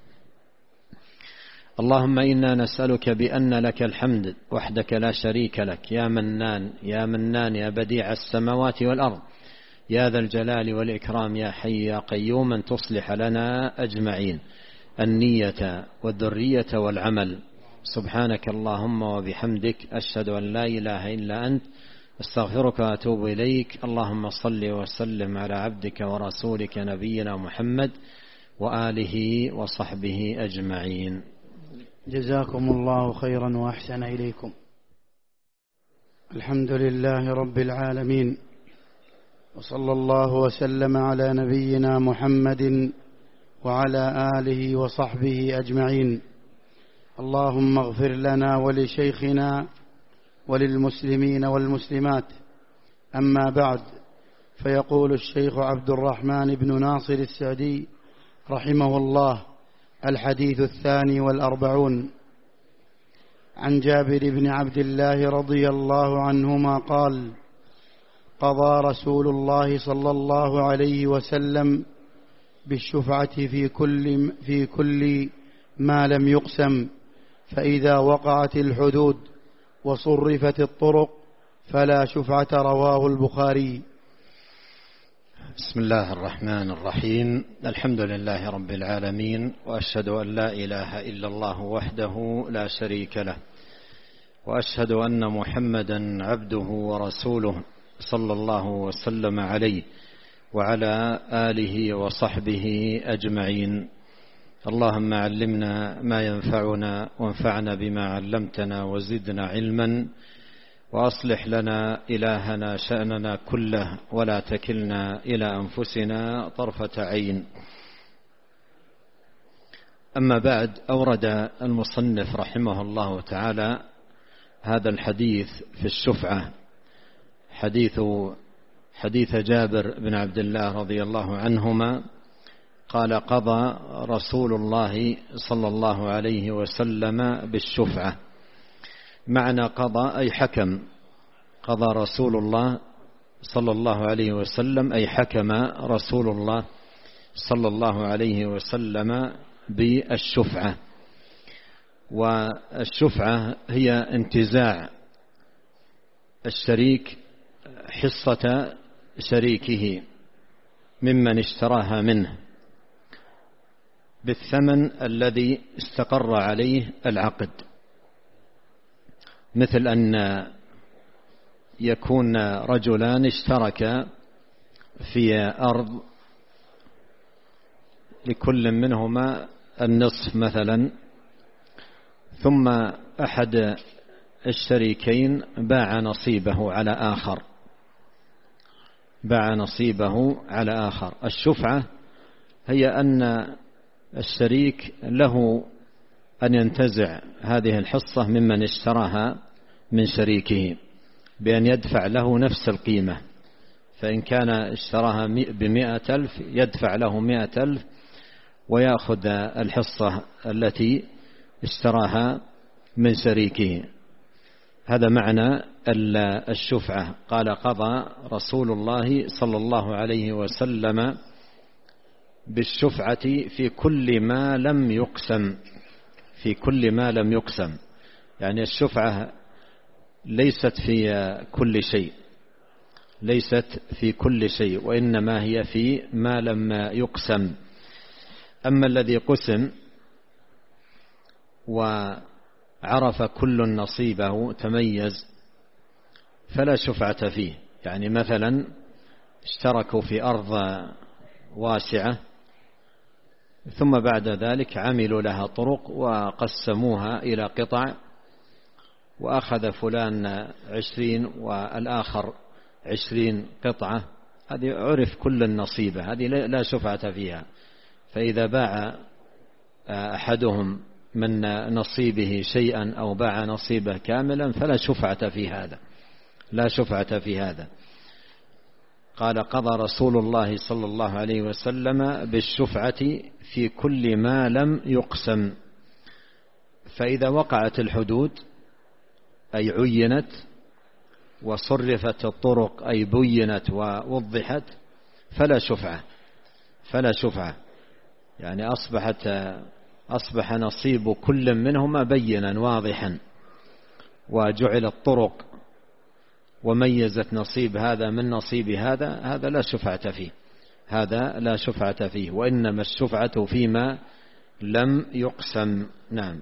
اللهم إنا نسألك بأن لك الحمد وحدك لا شريك لك، يا منان يا منان يا بديع السماوات والأرض، يا ذا الجلال والإكرام، يا حي يا قيوم، أن تصلح لنا أجمعين النية والذرية والعمل. سبحانك اللهم وبحمدك، أشهد أن لا إله إلا أنت، استغفرك وأتوب إليك. اللهم صل وسلم على عبدك ورسولك نبينا محمد وآله وصحبه أجمعين. جزاكم الله خيرا وأحسن إليكم. الحمد لله رب العالمين، وصلى الله وسلم على نبينا محمد وعلى آله وصحبه أجمعين. اللهم اغفر لنا ولشيخنا وللمسلمين والمسلمات. أما بعد، فيقول الشيخ عبد الرحمن بن ناصر السعدي رحمه الله: الحديث الثاني والأربعون، عن جابر بن عبد الله رضي الله عنهما قال: قضى رسول الله صلى الله عليه وسلم بالشفعة في كل, في كل ما لم يقسم، فإذا وقعت الحدود وصرفت الطرق فلا شفعة. رواه البخاري. بسم الله الرحمن الرحيم. الحمد لله رب العالمين، وأشهد أن لا إله إلا الله وحده لا شريك له، وأشهد أن محمدا عبده ورسوله صلى الله وسلم عليه وعلى آله وصحبه أجمعين. اللهم علمنا ما ينفعنا وانفعنا بما علمتنا وزدنا علما، وأصلح لنا إلهنا شأننا كله ولا تكلنا إلى أنفسنا طرفة عين. أما بعد، أورد المصنف رحمه الله تعالى هذا الحديث في الشفعة، حديث حديث جابر بن عبد الله رضي الله عنهما قال: قضى رسول الله صلى الله عليه وسلم بالشفعة. معنى قضى أي حكم، قضى رسول الله صلى الله عليه وسلم أي حكم رسول الله صلى الله عليه وسلم بالشفعة. والشفعة هي انتزاع الشريك حصة شريكه ممن اشتراها منه بالثمن الذي استقر عليه العقد، مثل أن يكون رجلان اشتركا في أرض لكل منهما النصف مثلا، ثم أحد الشريكين باع نصيبه على آخر باع نصيبه على آخر. الشفعة هي أن الشريك له أن ينتزع هذه الحصة ممن اشتراها من شريكه بأن يدفع له نفس القيمة، فإن كان اشتراها بمئة ألف يدفع له مئة ألف ويأخذ الحصة التي اشتراها من شريكه. هذا معنى الشفعة. قال: قضى رسول الله صلى الله عليه وسلم بالشفعة في كل ما لم يقسم. في كل ما لم يقسم يعني الشفعة ليست في كل شيء، ليست في كل شيء، وإنما هي في ما لم يقسم. أما الذي قسم وعرف كل نصيبه تميز فلا شفعة فيه. يعني مثلا اشتركوا في أرض واسعة، ثم بعد ذلك عملوا لها طرق وقسموها إلى قطع، وأخذ فلان عشرين والآخر عشرين قطعة، هذه عرف كل النصيبة، هذه لا شفعة فيها. فإذا باع أحدهم من نصيبه شيئا أو باع نصيبه كاملا فلا شفعة في هذا، لا شفعة في هذا. قال: قضى رسول الله صلى الله عليه وسلم بالشفعة في كل ما لم يقسم، فإذا وقعت الحدود أي عينت، وصرفت الطرق أي بينت ووضحت، فلا شفعة فلا شفعة يعني أصبحت أصبح نصيب كل منهما بينا واضحا، وجعل الطرق وميزت نصيب هذا من نصيب هذا، هذا لا شفعة فيه، هذا لا شفعة فيه، وإنما الشفعة فيما لم يقسم. نعم.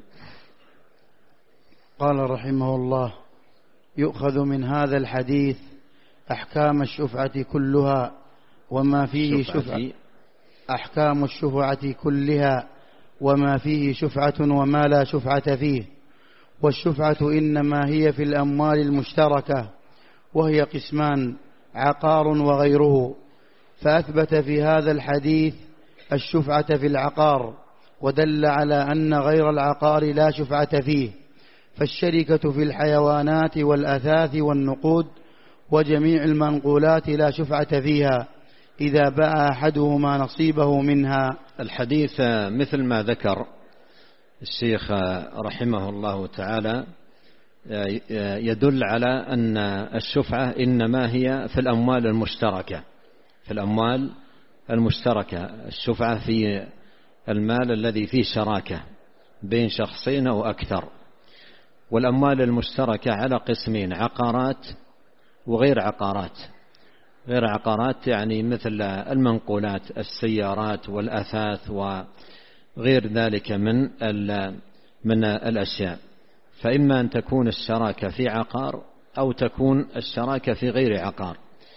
قال رحمه الله: يؤخذ من هذا الحديث أحكام الشفعة كلها وما فيه شفعة أحكام الشفعة كلها وما فيه شفعة وما لا شفعة فيه. والشفعة إنما هي في الأموال المشتركة، وهي قسمان: عقار وغيره. فأثبت في هذا الحديث الشفعة في العقار، ودل على أن غير العقار لا شفعة فيه. فالشركة في الحيوانات والأثاث والنقود وجميع المنقولات لا شفعة فيها إذا باع أحدهما نصيبه منها. الحديث مثل ما ذكر الشيخ رحمه الله تعالى يدل على أن الشفعة إنما هي في الأموال المشتركة، في الأموال المشتركة. الشفعة في المال الذي فيه شراكة بين شخصين أو أكثر. والأموال المشتركة على قسمين: عقارات وغير عقارات. غير عقارات يعني مثل المنقولات، السيارات والأثاث وغير ذلك من من الأشياء. فإما أن تكون الشراكة في عقار أو تكون الشراكة في غير عقار.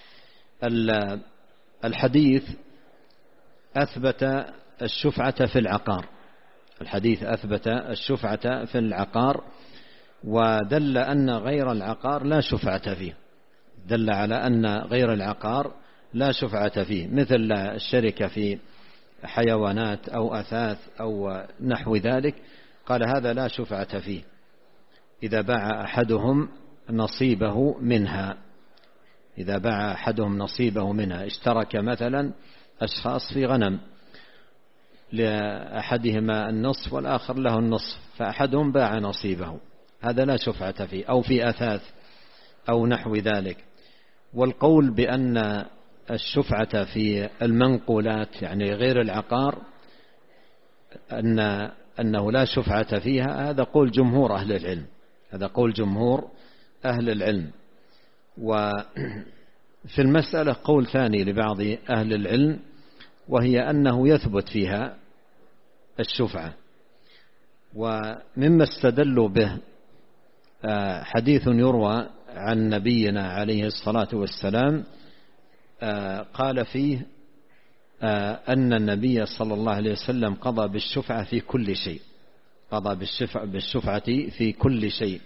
الحديث أثبت الشفعة في العقار، الحديث أثبت الشفعة في العقار، ودل أن غير العقار لا شفعة فيه، دل على أن غير العقار لا شفعة فيه، مثل الشركة في حيوانات أو أثاث أو نحو ذلك. قال هذا لا شفعة فيه إذا باع أحدهم نصيبه منها. إذا باع أحدهم نصيبه منها، اشترك مثلا أشخاص في غنم، لأحدهما النصف والآخر له النصف، فأحدهم باع نصيبه، هذا لا شفعة فيه. أو في أثاث أو نحو ذلك. والقول بأن الشفعة في المنقولات يعني غير العقار أن أنه لا شفعة فيها، هذا قول جمهور أهل العلم، هذا قول جمهور أهل العلم. وفي المسألة قول ثاني لبعض أهل العلم، وهي أنه يثبت فيها الشفعة. ومما استدلوا به حديث يروى عن نبينا عليه الصلاة والسلام قال فيه أن النبي صلى الله عليه وسلم قضى بالشفعة في كل شيء، قضى بالشفعة في كل شيء.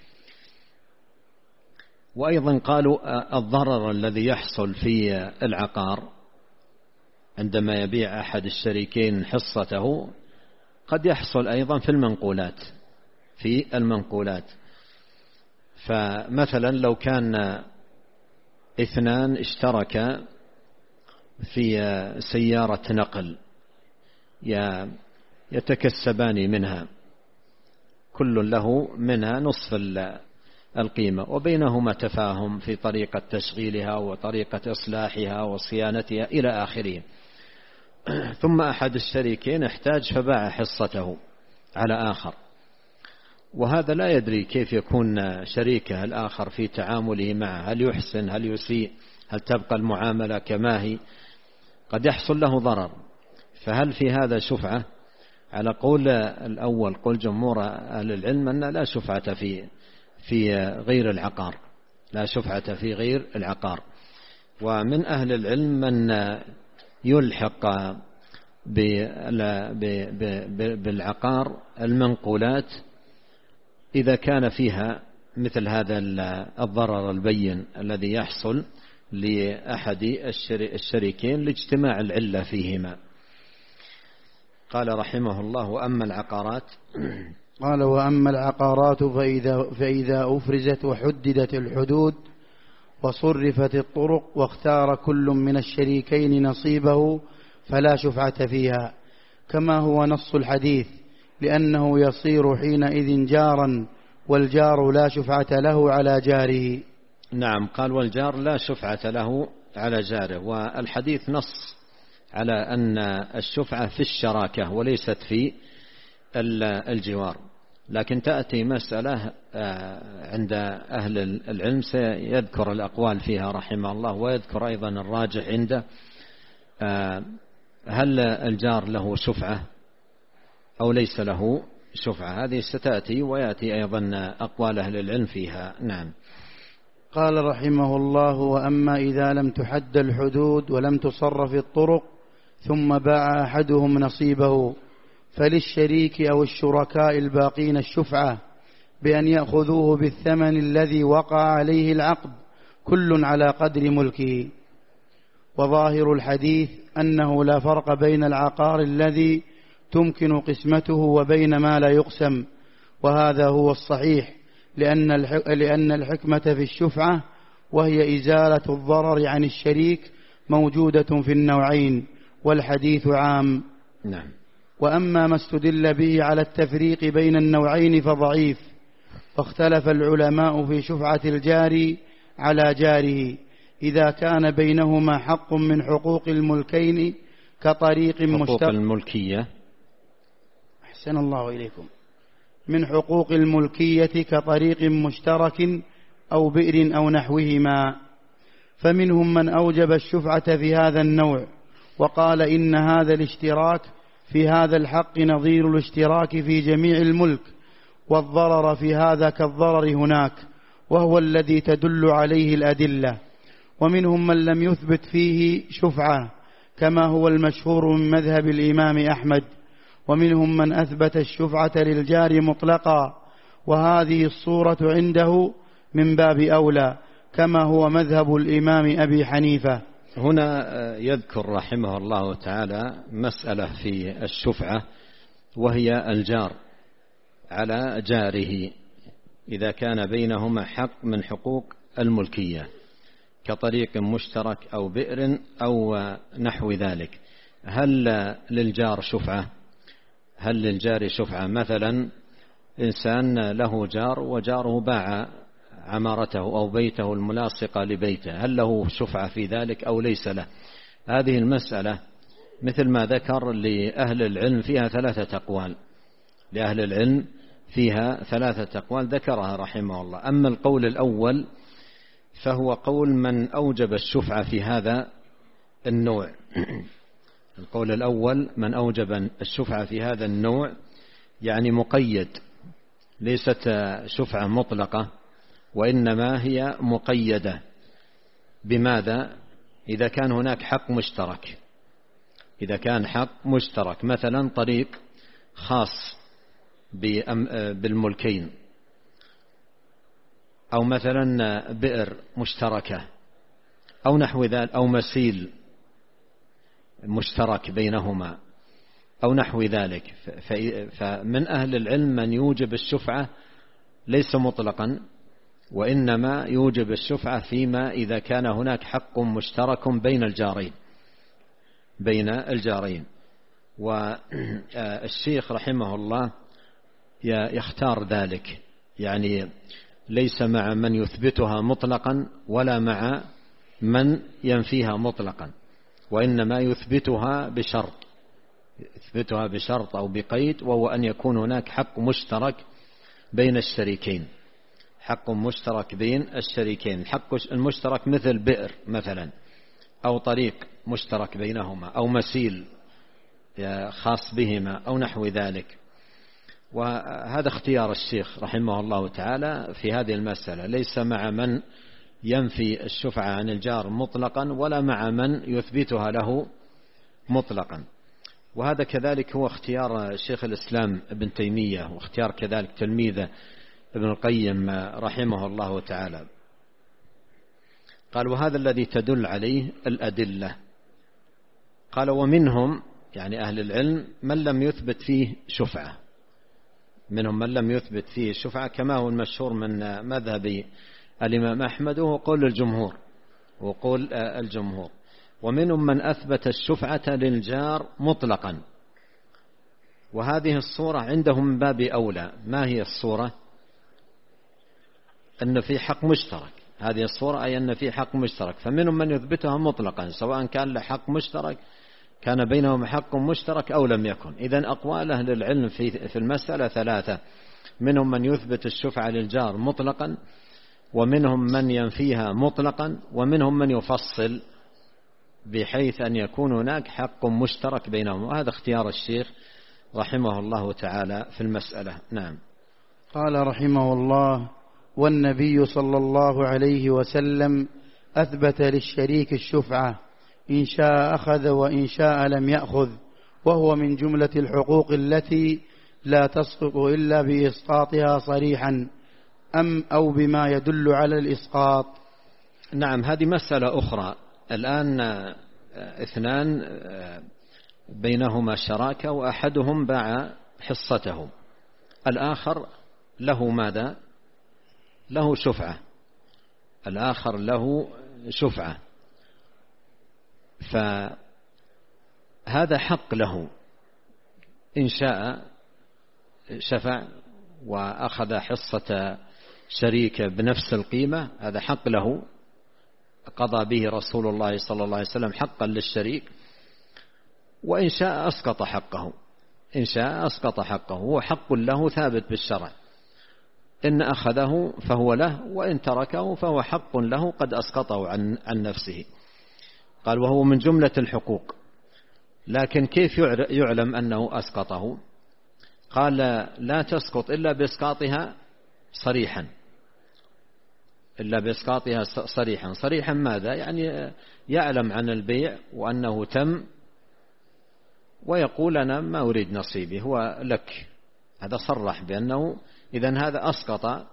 وأيضا قالوا الضرر الذي يحصل في العقار عندما يبيع أحد الشريكين حصته قد يحصل أيضا في المنقولات، في المنقولات. فمثلا لو كان اثنان اشتركا في سيارة نقل يتكسبان منها، كل له منها نصف القيمة، وبينهما تفاهم في طريقة تشغيلها وطريقة إصلاحها وصيانتها إلى آخره. ثم أحد الشريكين احتاج فباع حصته على آخر، وهذا لا يدري كيف يكون شريكه الآخر في تعامله معه، هل يحسن هل يسيء، هل تبقى المعاملة كما هي، قد يحصل له ضرر. فهل في هذا شفعة؟ على قول الأول قول جمهور أهل العلم أن لا شفعة في في غير العقار، لا شفعة في غير العقار. ومن أهل العلم من يلحق بالعقار المنقولات إذا كان فيها مثل هذا الضرر البين الذي يحصل لأحد الشريكين لاجتماع العلة فيهما. قال رحمه الله: وأما العقارات قال وأما العقارات فإذا, فإذا أفرزت وحددت الحدود وصرفت الطرق واختار كل من الشريكين نصيبه فلا شفعة فيها، كما هو نص الحديث، لأنه يصير حينئذ جارا، والجار لا شفعة له على جاره. نعم، قال والجار لا شفعة له على جاره. والحديث نص على أن الشفعة في الشراكة وليست في الجوار. لكن تأتي مسألة عند أهل العلم سيذكر الأقوال فيها رحمه الله، ويذكر أيضا الراجح عنده، هل الجار له شفعة أو ليس له شفعة؟ هذه ستأتي، ويأتي أيضا أقوال أهل العلم فيها. نعم. قال رحمه الله: وأما إذا لم تحد الحدود ولم تصرف الطرق ثم باع أحدهم نصيبه فللشريك أو الشركاء الباقين الشفعة بأن يأخذوه بالثمن الذي وقع عليه العقد كل على قدر ملكه. وظاهر الحديث أنه لا فرق بين العقار الذي تمكن قسمته وبين ما لا يقسم، وهذا هو الصحيح، لأن الحكمة في الشفعة وهي إزالة الضرر عن الشريك موجودة في النوعين، والحديث عام. نعم. وأما ما استدل به على التفريق بين النوعين فضعيف، فاختلف العلماء في شفعة الجار على جاره إذا كان بينهما حق من حقوق الملكين كطريق مشترك. حقوق الملكية. أحسن الله إليكم. من حقوق الملكية كطريق مشترك أو بئر أو نحوهما. فمنهم من أوجب الشفعة في هذا النوع وقال إن هذا الاشتراك في هذا الحق نظير الاشتراك في جميع الملك، والضرر في هذا كالضرر هناك، وهو الذي تدل عليه الأدلة. ومنهم من لم يثبت فيه شفعة كما هو المشهور من مذهب الإمام أحمد. ومنهم من أثبت الشفعة للجار مطلقا، وهذه الصورة عنده من باب أولى كما هو مذهب الإمام أبي حنيفة. هنا يذكر رحمه الله تعالى مسألة في الشفعة، وهي الجار على جاره إذا كان بينهما حق من حقوق الملكية كطريق مشترك أو بئر أو نحو ذلك. هل للجار شفعة؟ هل للجار شفعة؟ مثلا إنسان له جار وجاره باع عمارته أو بيته الملاصقة لبيته، هل له شفعة في ذلك أو ليس له؟ هذه المسألة مثل ما ذكر لأهل العلم فيها ثلاثة أقوال، لأهل العلم فيها ثلاثة أقوال ذكرها رحمه الله. أما القول الأول فهو قول من أوجب الشفعة في هذا النوع. القول الأول من أوجب الشفعة في هذا النوع يعني مقيد، ليست شفعة مطلقة، وإنما هي مقيدة. بماذا؟ إذا كان هناك حق مشترك، إذا كان حق مشترك مثلا طريق خاص بالملكين، أو مثلا بئر مشتركة أو نحو ذلك، أو مسيل مشترك بينهما أو نحو ذلك. فمن أهل العلم من يوجب الشفعة ليس مطلقا، وإنما يوجب الشفعة فيما إذا كان هناك حق مشترك بين الجارين بين الجارين. والشيخ رحمه الله يختار ذلك، يعني ليس مع من يثبتها مطلقا ولا مع من ينفيها مطلقا، وإنما يثبتها بشرط، يثبتها بشرط أو بقيد، وهو أن يكون هناك حق مشترك بين الشريكين، حق مشترك بين الشريكين. الحق المشترك مثل بئر مثلا، أو طريق مشترك بينهما، أو مسيل خاص بهما أو نحو ذلك. وهذا اختيار الشيخ رحمه الله تعالى في هذه المسألة، ليس مع من ينفي الشفعة عن الجار مطلقا ولا مع من يثبتها له مطلقا. وهذا كذلك هو اختيار شيخ الإسلام ابن تيمية، واختيار كذلك تلميذه ابن القيم رحمه الله تعالى. قال وهذا الذي تدل عليه الأدلة. قال ومنهم يعني أهل العلم من لم يثبت فيه شفعة، منهم من لم يثبت فيه شفعة كما هو المشهور من مذهب الإمام أحمد وهو قول الجمهور، وقول الجمهور. ومنهم من أثبت الشفعة للجار مطلقا، وهذه الصورة عندهم من باب أولى. ما هي الصورة؟ أن في حق مشترك، هذه الصورة أي أن في حق مشترك، فمنهم من يثبتها مطلقا سواء كان له حق مشترك، كان بينهم حق مشترك أو لم يكن. إذن أقوال أهل العلم في في المسألة ثلاثة، منهم من يثبت الشفعة للجار مطلقا، ومنهم من ينفيها مطلقا، ومنهم من يفصل بحيث أن يكون هناك حق مشترك بينهم. وهذا اختيار الشيخ رحمه الله تعالى في المسألة. نعم. قال رحمه الله: والنبي صلى الله عليه وسلم أثبت للشريك الشفعة، إن شاء أخذ وإن شاء لم يأخذ، وهو من جملة الحقوق التي لا تسقط إلا بإسقاطها صريحا أم أو بما يدل على الإسقاط. نعم، هذه مسألة أخرى. الآن اثنان بينهما شراكة وأحدهم باع حصته، الآخر له ماذا؟ له شفعة، الآخر له شفعة، فهذا حق له، إن شاء شفع وأخذ حصة شريكه بنفس القيمة، هذا حق له، قضى به رسول الله صلى الله عليه وسلم حقا للشريك، وإن شاء أسقط حقه، إن شاء أسقط حقه، هو حق له ثابت بالشرع، إن أخذه فهو له، وإن تركه فهو حق له قد أسقطه عن, عن نفسه. قال وهو من جملة الحقوق، لكن كيف يعلم أنه أسقطه؟ قال لا تسقط إلا بإسقاطها صريحا، إلا بإسقاطها صريحا. صريحا ماذا؟ يعني يعلم عن البيع وأنه تم ويقول أنا ما أريد نصيبي، هو لك، هذا صرح بأنه إذن هذا أسقط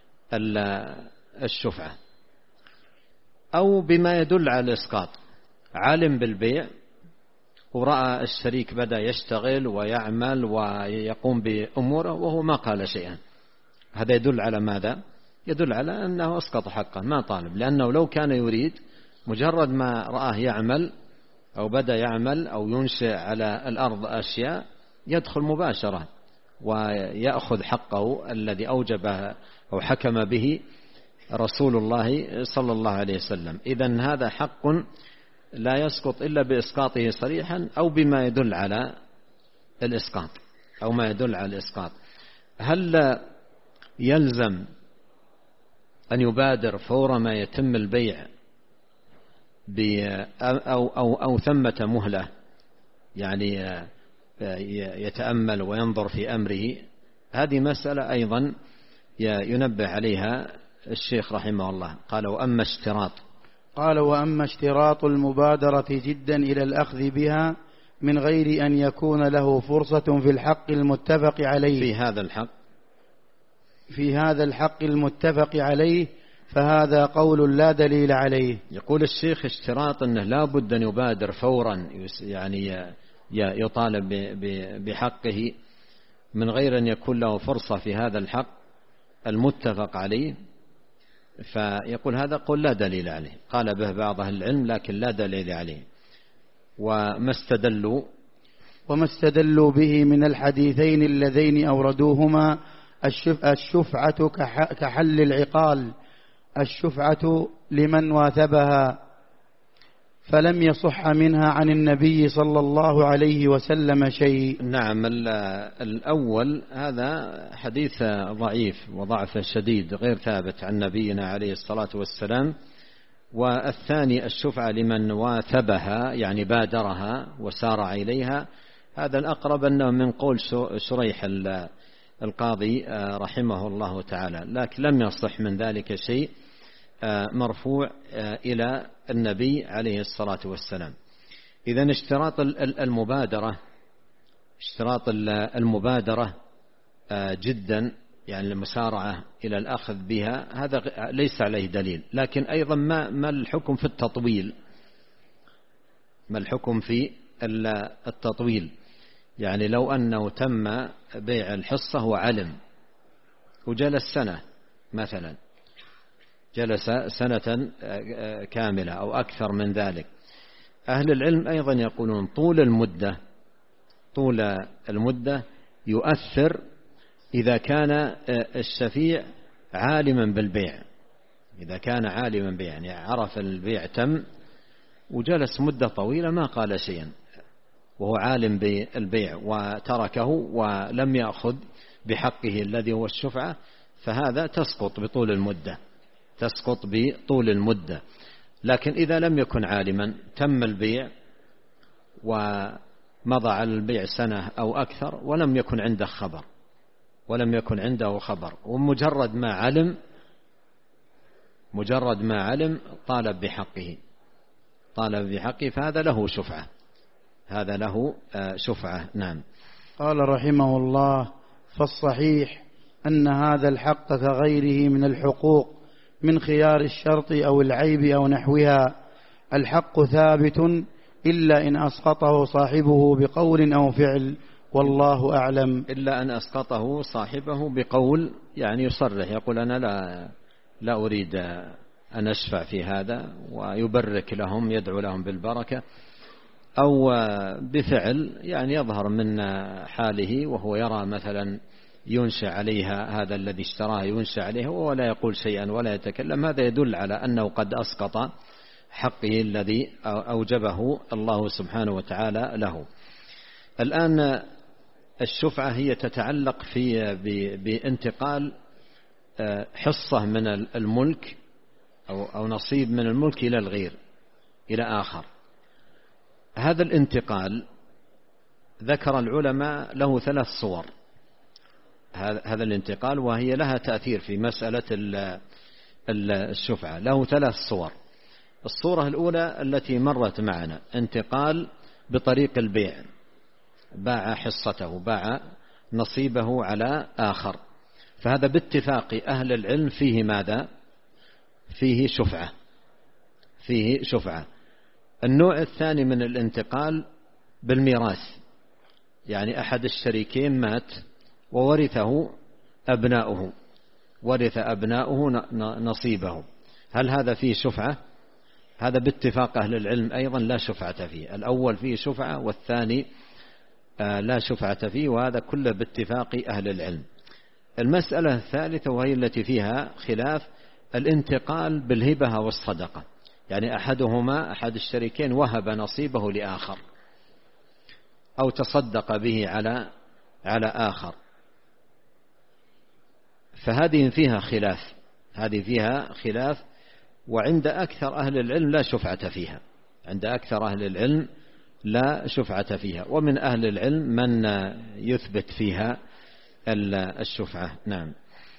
الشفعة. أو بما يدل على الإسقاط، علم بالبيع ورأى الشريك بدأ يشتغل ويعمل ويقوم بأموره وهو ما قال شيئا، هذا يدل على ماذا؟ يدل على أنه أسقط حقه، ما طالب، لأنه لو كان يريد مجرد ما رآه يعمل أو بدأ يعمل أو ينشئ على الأرض أشياء يدخل مباشرة ويأخذ حقه الذي أوجبه أو حكم به رسول الله صلى الله عليه وسلم. إذن هذا حق لا يسقط إلا بإسقاطه صريحا أو بما يدل على الإسقاط أو ما يدل على الإسقاط. هل يلزم أن يبادر فور ما يتم البيع أو, أو, أو ثمة مهلة، يعني يتأمل وينظر في أمره؟ هذه مسألة أيضا ينبه عليها الشيخ رحمه الله. قال وأما اشتراط قال وأما اشتراط المبادرة جدا إلى الأخذ بها من غير أن يكون له فرصة في الحق المتفق عليه في هذا الحق في هذا الحق المتفق عليه فهذا قول لا دليل عليه. يقول الشيخ اشتراط أنه لا بد أن يبادر فورا، يعني يطالب بحقه من غير أن يكون له فرصة في هذا الحق المتفق عليه، فيقول هذا قول لا دليل عليه. قال به بعض أهل العلم لكن لا دليل عليه. وما استدلوا وما استدلوا به من الحديثين اللذين أوردوهما الشفعة كحل العقال، الشفعة لمن واثبها، فلم يصح منها عن النبي صلى الله عليه وسلم شيء. نعم، الأول هذا حديث ضعيف وضعف شديد غير ثابت عن نبينا عليه الصلاة والسلام. والثاني الشفعة لمن واثبها يعني بادرها وسارع إليها، هذا الأقرب أنه من قول شريح القاضي رحمه الله تعالى، لكن لم يصح من ذلك شيء مرفوع إلى النبي عليه الصلاة والسلام. إذن اشتراط المبادرة اشتراط المبادرة جدا يعني المسارعة إلى الأخذ بها، هذا ليس عليه دليل. لكن أيضا ما ما الحكم في التطويل؟ ما الحكم في التطويل؟ يعني لو أنه تم بيع الحصة وعلم وجلس سنة مثلا، جلس سنة كاملة أو أكثر من ذلك، أهل العلم أيضا يقولون طول المدة طول المدة يؤثر إذا كان الشفيع عالما بالبيع. إذا كان عالما بالبيع يعني عرف البيع تم وجلس مدة طويلة ما قال شيئا وهو عالم بالبيع وتركه ولم يأخذ بحقه الذي هو الشفعة، فهذا تسقط بطول المدة تسقط بطول المدة. لكن إذا لم يكن عالما تم البيع ومضى على البيع سنة أو أكثر ولم يكن عنده خبر ولم يكن عنده خبر ومجرد ما علم مجرد ما علم طالب بحقه طالب بحقه فهذا له شفعة هذا له شفعة. نعم. قال رحمه الله: فالصحيح أن هذا الحق كغيره من الحقوق من خيار الشرط أو العيب أو نحوها، الحق ثابت إلا إن أسقطه صاحبه بقول أو فعل، والله أعلم. إلا أن أسقطه صاحبه بقول، يعني يصرح يقول أنا لا لا أريد أن أشفع في هذا، ويبرك لهم يدعو لهم بالبركة، أو بفعل يعني يظهر من حاله وهو يرى مثلا ينشأ عليها هذا الذي اشتراه ينشأ عليها ولا يقول شيئا ولا يتكلم، هذا يدل على أنه قد أسقط حقه الذي أوجبه الله سبحانه وتعالى له. الآن الشفعة هي تتعلق في بانتقال حصة من الملك أو أو نصيب من الملك إلى الغير، إلى آخر. هذا الانتقال ذكر العلماء له ثلاث صور، هذا الانتقال، وهي لها تأثير في مسألة الشفعة، له ثلاث صور. الصورة الأولى التي مرت معنا، انتقال بطريق البيع، باع حصته، باع نصيبه على آخر، فهذا باتفاق أهل العلم فيه ماذا؟ فيه شفعة، فيه شفعة. النوع الثاني من الانتقال بالميراث، يعني أحد الشريكين مات وورثه أبناؤه، ورث أبناؤه نصيبه، هل هذا فيه شفعة؟ هذا باتفاق أهل العلم أيضا لا شفعة فيه. الأول فيه شفعة والثاني لا شفعة فيه، وهذا كله باتفاق أهل العلم. المسألة الثالثة وهي التي فيها خلاف، الانتقال بالهبة والصدقة، يعني أحدهما أحد الشريكين وهب نصيبه لآخر أو تصدق به على على آخر، فهذه فيها خلاف، هذه فيها خلاف، وعند أكثر أهل العلم لا شفعة فيها، عند أكثر أهل العلم لا شفعة فيها، ومن أهل العلم من يثبت فيها الشفعة. نعم.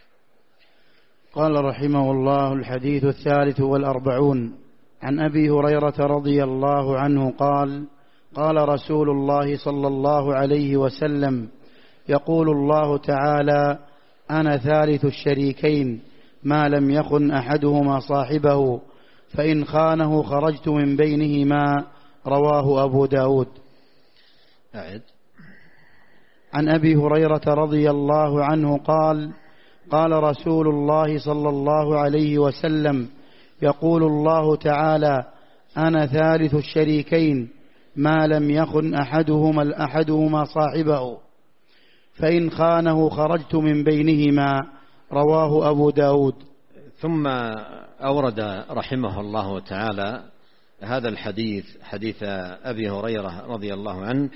قال رحمه الله: الحديث الثالث والأربعون، عن أبي هريرة رضي الله عنه قال: قال رسول الله صلى الله عليه وسلم: يقول الله تعالى: أنا ثالث الشريكين ما لم يخن أحدهما صاحبه، فإن خانه خرجت من بينهما، رواه أبو داود. أعد. عن أبي هريرة رضي الله عنه قال: قال رسول الله صلى الله عليه وسلم: يقول الله تعالى: أنا ثالث الشريكين ما لم يخن أحدهما أحدهما صاحبه، فإن خانه خرجت من بينهما، رواه أبو داود. ثم أورد رحمه الله تعالى هذا الحديث، حديث أبي هريرة رضي الله عنه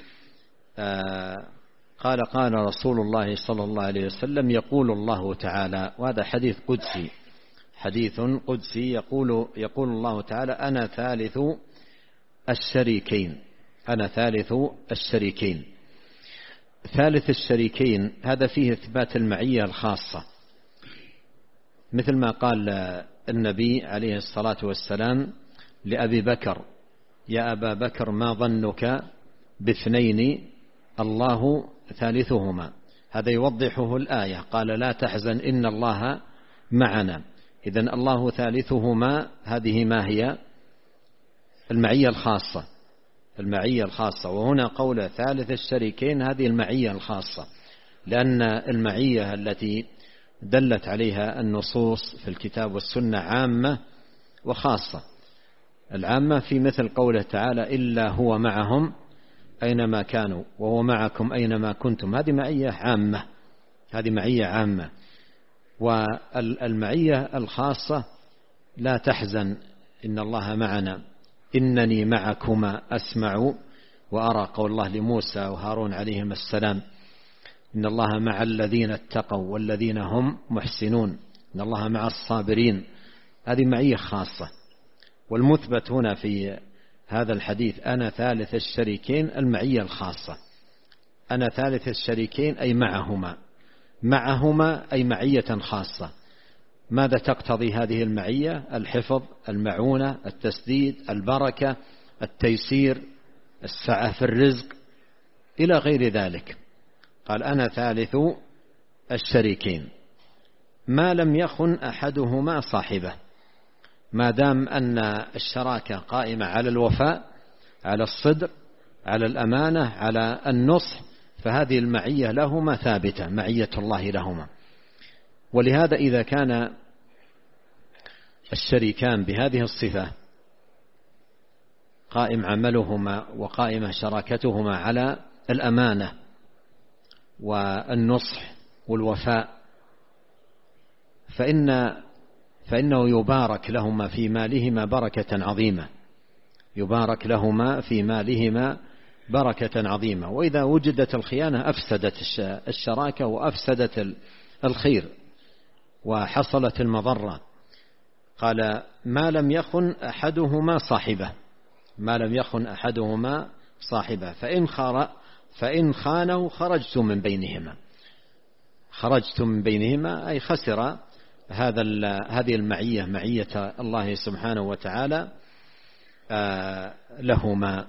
قال: قال رسول الله صلى الله عليه وسلم: يقول الله تعالى، وهذا حديث قدسي، حديث قدسي، يقول يقول الله تعالى: أنا ثالث الشريكين، أنا ثالث الشريكين. ثالث الشريكين هذا فيه إثبات المعية الخاصة، مثل ما قال النبي عليه الصلاة والسلام لأبي بكر: يا أبا بكر ما ظنك باثنين الله ثالثهما. هذا يوضحه الآية، قال: لا تحزن إن الله معنا. إذن الله ثالثهما، هذه ما هي؟ المعية الخاصة، المعية الخاصة. وهنا قول ثالث الشريكين، هذه المعية الخاصة، لأن المعية التي دلت عليها النصوص في الكتاب والسنة عامة وخاصة. العامة في مثل قوله تعالى: إلا هو معهم أينما كانوا وهو معكم أينما كنتم، هذه معية عامة، هذه معية عامة. والمعية الخاصة: لا تحزن إن الله معنا إنني معكما أسمع وأرى، قول الله لموسى وهارون عليهم السلام: إن الله مع الذين اتقوا والذين هم محسنون، إن الله مع الصابرين. هذه معية خاصة. والمثبت هنا في هذا الحديث: أنا ثالث الشريكين، المعية الخاصة. أنا ثالث الشريكين أي معهما، معهما أي معية خاصة. ماذا تقتضي هذه المعية؟ الحفظ، المعونة، التسديد، البركة، التيسير، السعة في الرزق إلى غير ذلك. قال أنا ثالث الشريكين ما لم يخن أحدهما صاحبه، ما دام أن الشراكة قائمة على الوفاء، على الصدق، على الأمانة، على النصح، فهذه المعية لهما ثابتة، معية الله لهما. ولهذا إذا كان الشريكان بهذه الصفة قائم عملهما وقائمة شراكتهما على الأمانة والنصح والوفاء، فإن فإنه يبارك لهما في مالهما بركة عظيمة، يبارك لهما في مالهما بركة عظيمة. وإذا وجدت الخيانة أفسدت الشراكة وأفسدت الخير وحصلت المضرة. قال ما لم يخن أحدهما صاحبه، ما لم يخن أحدهما صاحبه فإن خار فإن خانه خرجت من بينهما، خرجت من بينهما أي خسر هذا هذه المعية، معية الله سبحانه وتعالى لهما.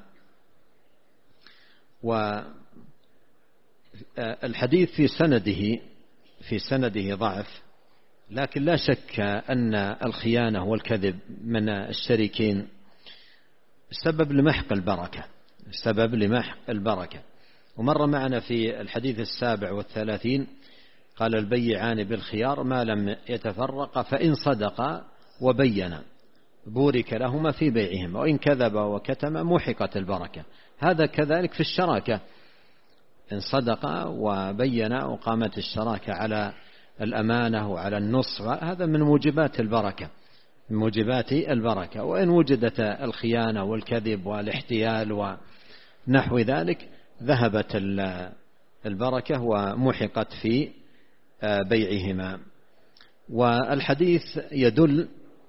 والحديث في سنده في سنده ضعف، لكن لا شك أن الخيانة والكذب من الشريكين سبب لمحق البركة، سبب لمحق البركة. ومر معنا في الحديث السابع والثلاثين قال البيعان بالخيار ما لم يتفرقا فإن صدقا وبينا بورك لهما في بيعهما وإن كذبا وكتما محقت البركة. هذا كذلك في الشراكة، إن صدقا وبينا وقامت الشراكة على الأمانة وعلى النصح، هذا من موجبات البركة، من موجبات البركة. وإن وجدت الخيانة والكذب والاحتيال ونحو ذلك ذهبت البركة ومحقت في بيعهما. والحديث يدل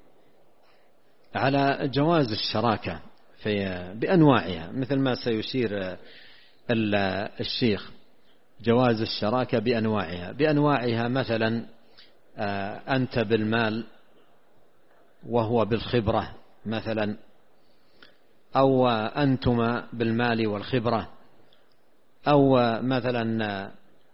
على جواز الشراكة في بأنواعها، مثل ما سيشير الشيخ، جواز الشراكة بأنواعها بأنواعها مثلا أنت بالمال وهو بالخبرة مثلا، أو أنتما بالمال والخبرة، أو مثلا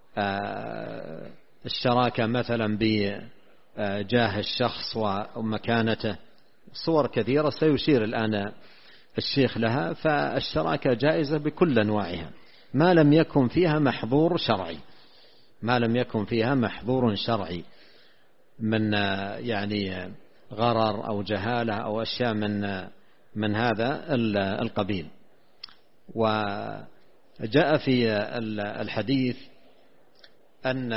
الشراكة مثلا بجاه الشخص ومكانته، صور كثيرة سيشير الآن الشيخ لها. فالشراكة جائزة بكل أنواعها ما لم يكن فيها محظور شرعي، ما لم يكن فيها محظور شرعي من يعني غرر أو جهالة أو أشياء من من هذا القبيل. وجاء في الحديث أن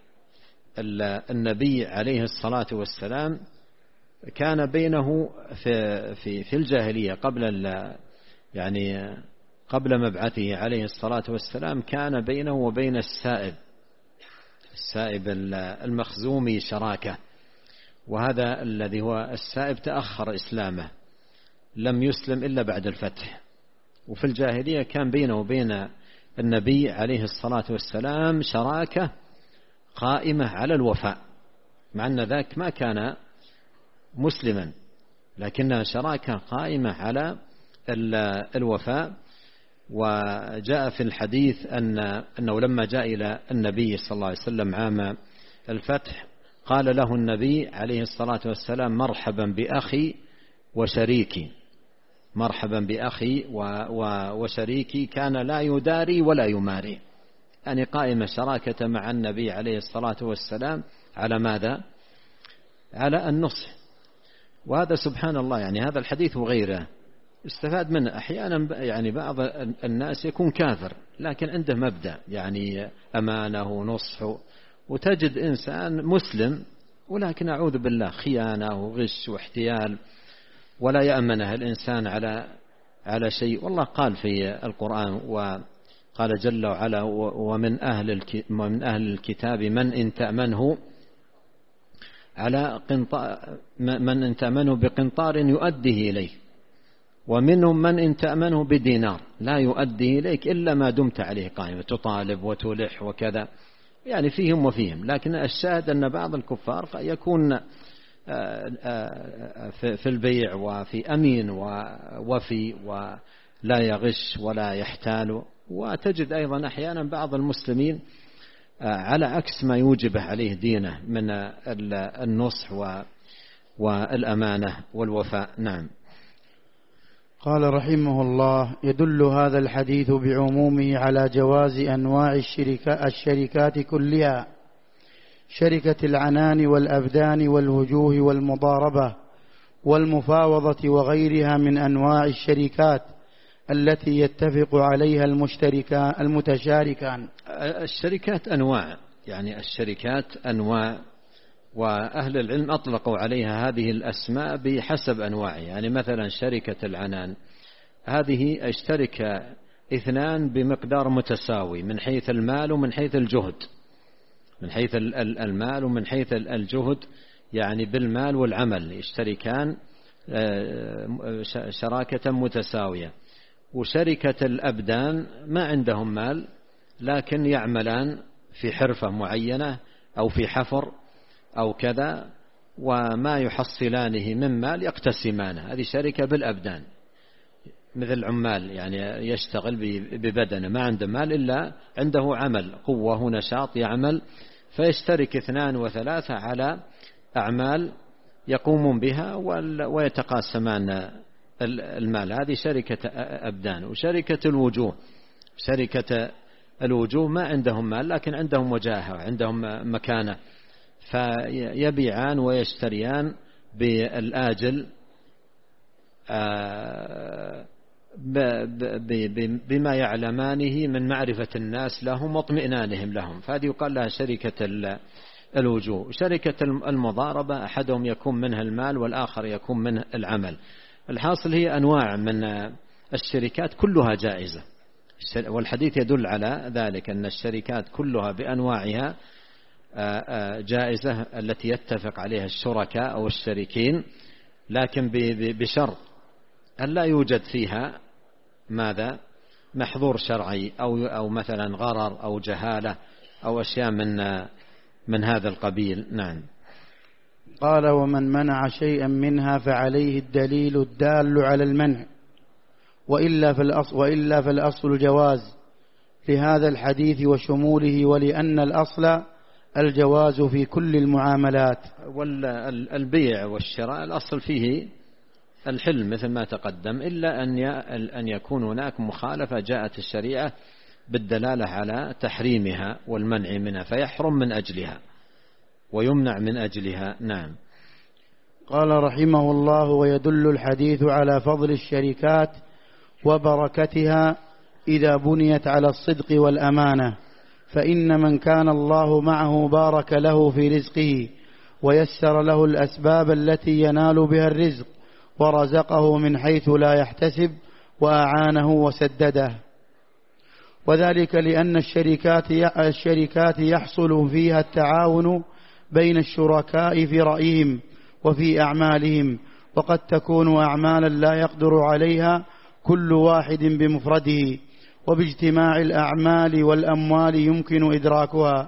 النبي عليه الصلاة والسلام كان بينه في في في الجاهلية قبل يعني قبل مبعثه عليه الصلاة والسلام كان بينه وبين السائب السائب المخزومي شراكة، وهذا الذي هو السائب تأخر إسلامه، لم يسلم إلا بعد الفتح. وفي الجاهلية كان بينه وبين النبي عليه الصلاة والسلام شراكة قائمة على الوفاء، مع أن ذاك ما كان مسلما، لكنها شراكة قائمة على الوفاء. وجاء في الحديث أن أنه لما جاء إلى النبي صلى الله عليه وسلم عام الفتح قال له النبي عليه الصلاة والسلام مرحبا بأخي وشريكي، مرحبا بأخي وشريكي كان لا يداري ولا يماري، يعني قائمة شراكة مع النبي عليه الصلاة والسلام على ماذا؟ على النصح. وهذا سبحان الله يعني هذا الحديث وغيره استفاد منه. أحيانا يعني بعض الناس يكون كافر لكن عنده مبدأ يعني أمانة ونصح، وتجد إنسان مسلم ولكن أعوذ بالله خيانة وغش واحتيال ولا يأمنه الإنسان على على شيء. والله قال في القرآن وقال جل وعلا ومن أهل من أهل الكتاب من إن تأمنه على قنطار من إن تأمنه بقنطار يؤديه إليه، ومنهم من إن تأمنه بدينار لا يؤديه إليك إلا ما دمت عليه قائما، تطالب وتلح وكذا، يعني فيهم وفيهم. لكن الشاهد أن بعض الكفار يكون في البيع وفي أمين ووفي لا يغش ولا يحتال. وتجد أيضا أحيانا بعض المسلمين على عكس ما يوجبه عليه دينه من النصح والأمانة والوفاء. نعم. قال رحمه الله: يدل هذا الحديث بعمومه على جواز أنواع الشركات كلها، شركة العنان والأبدان والوجوه والمضاربة والمفاوضة وغيرها من أنواع الشركات التي يتفق عليها المتشاركان. الشركات أنواع، يعني الشركات أنواع، وأهل العلم أطلقوا عليها هذه الأسماء بحسب أنواعها. يعني مثلا شركة العنان هذه اشترك اثنان بمقدار متساوي من حيث المال ومن حيث الجهد، من حيث المال ومن حيث الجهد، يعني بالمال والعمل يشتركان شراكة متساوية. وشركة الأبدان ما عندهم مال لكن يعملان في حرفة معينة أو في حفر أو كذا، وما يحصلانه من مال يقتسمانه، هذه شركة بالأبدان، مثل عمال يعني يشتغل ببدنه ما عنده مال إلا عنده عمل قوة ونشاط يعمل، فيشترك اثنان وثلاثة على أعمال يقومون بها ويتقاسمان المال، هذه شركة أبدان. وشركة الوجوه، شركة الوجوه ما عندهم مال لكن عندهم وجاهة وعندهم مكانة، فيبيعان ويشتريان بالآجل بما يعلمانه من معرفة الناس لهم واطمئنانهم لهم، فهذه يقال لها شركة الوجوه. شركة المضاربة أحدهم يكون منها المال والآخر يكون منه العمل. الحاصل هي أنواع من الشركات كلها جائزة، والحديث يدل على ذلك أن الشركات كلها بأنواعها جائزة التي يتفق عليها الشركاء أو الشريكين، لكن بشرط أن لا يوجد فيها ماذا محظور شرعي أو أو مثلا غرر أو جهالة أو أشياء من من هذا القبيل. نعم. قال: ومن منع شيئا منها فعليه الدليل الدال على المنع، وإلا فالأصل, وإلا فالأصل الجواز لهذا الحديث وشموله، ولأن الأصل الجواز في كل المعاملات. والبيع والشراء الأصل فيه الحل مثل ما تقدم، إلا أن يكون هناك مخالفة جاءت الشريعة بالدلالة على تحريمها والمنع منها، فيحرم من أجلها ويمنع من أجلها. نعم. قال رحمه الله: ويدل الحديث على فضل الشركات وبركتها إذا بنيت على الصدق والأمانة، فإن من كان الله معه بارك له في رزقه ويسر له الأسباب التي ينال بها الرزق، ورزقه من حيث لا يحتسب وأعانه وسدده. وذلك لأن الشركات الشركات يحصل فيها التعاون بين الشركاء في رأيهم وفي أعمالهم، وقد تكون أعمالا لا يقدر عليها كل واحد بمفرده، وباجتماع الأعمال والأموال يمكن إدراكها.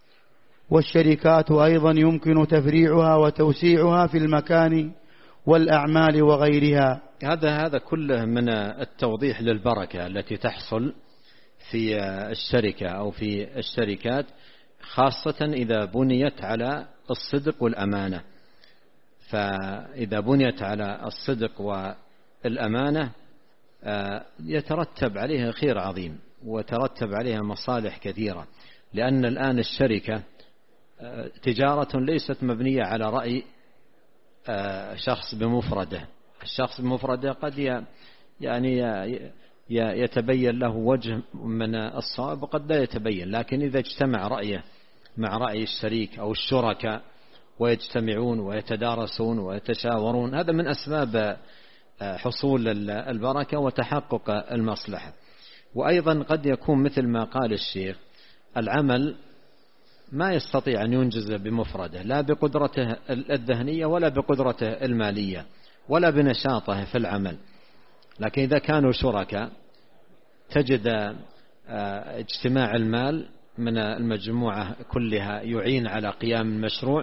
والشركات أيضا يمكن تفريعها وتوسيعها في المكان والأعمال وغيرها. هذا هذا كله من التوضيح للبركة التي تحصل في الشركة أو في الشركات، خاصة إذا بنيت على الصدق والأمانة. فإذا بنيت على الصدق والأمانة يترتب عليها خير عظيم وترتب عليها مصالح كثيرة، لأن الآن الشركة تجارة ليست مبنية على رأي شخص بمفرده. الشخص بمفرده قد يعني يتبين له وجه من الصواب وقد لا يتبين، لكن إذا اجتمع رأيه مع رأي الشريك أو الشركاء ويجتمعون ويتدارسون ويتشاورون، هذا من أسباب حصول البركة وتحقق المصلحة. وأيضا قد يكون مثل ما قال الشيخ، العمل ما يستطيع أن ينجز بمفرده، لا بقدرته الذهنية ولا بقدرته المالية ولا بنشاطه في العمل، لكن إذا كانوا شركاء تجد اجتماع المال من المجموعة كلها يعين على قيام المشروع،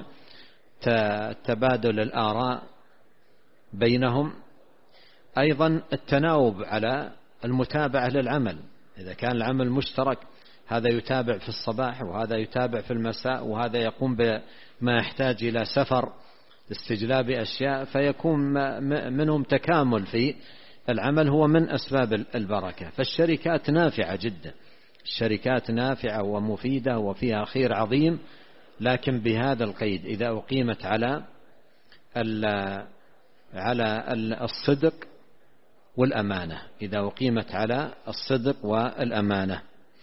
تبادل الآراء بينهم، أيضا التناوب على المتابعة للعمل. إذا كان العمل مشترك، هذا يتابع في الصباح وهذا يتابع في المساء، وهذا يقوم بما يحتاج إلى سفر استجلاب أشياء، فيكون منهم تكامل في العمل، هو من أسباب البركة. فالشركات نافعة جدا، الشركات نافعة ومفيدة وفيها خير عظيم، لكن بهذا القيد: إذا أقيمت على على الصدق والأمانة، إذا أقيمت على الصدق والأمانة.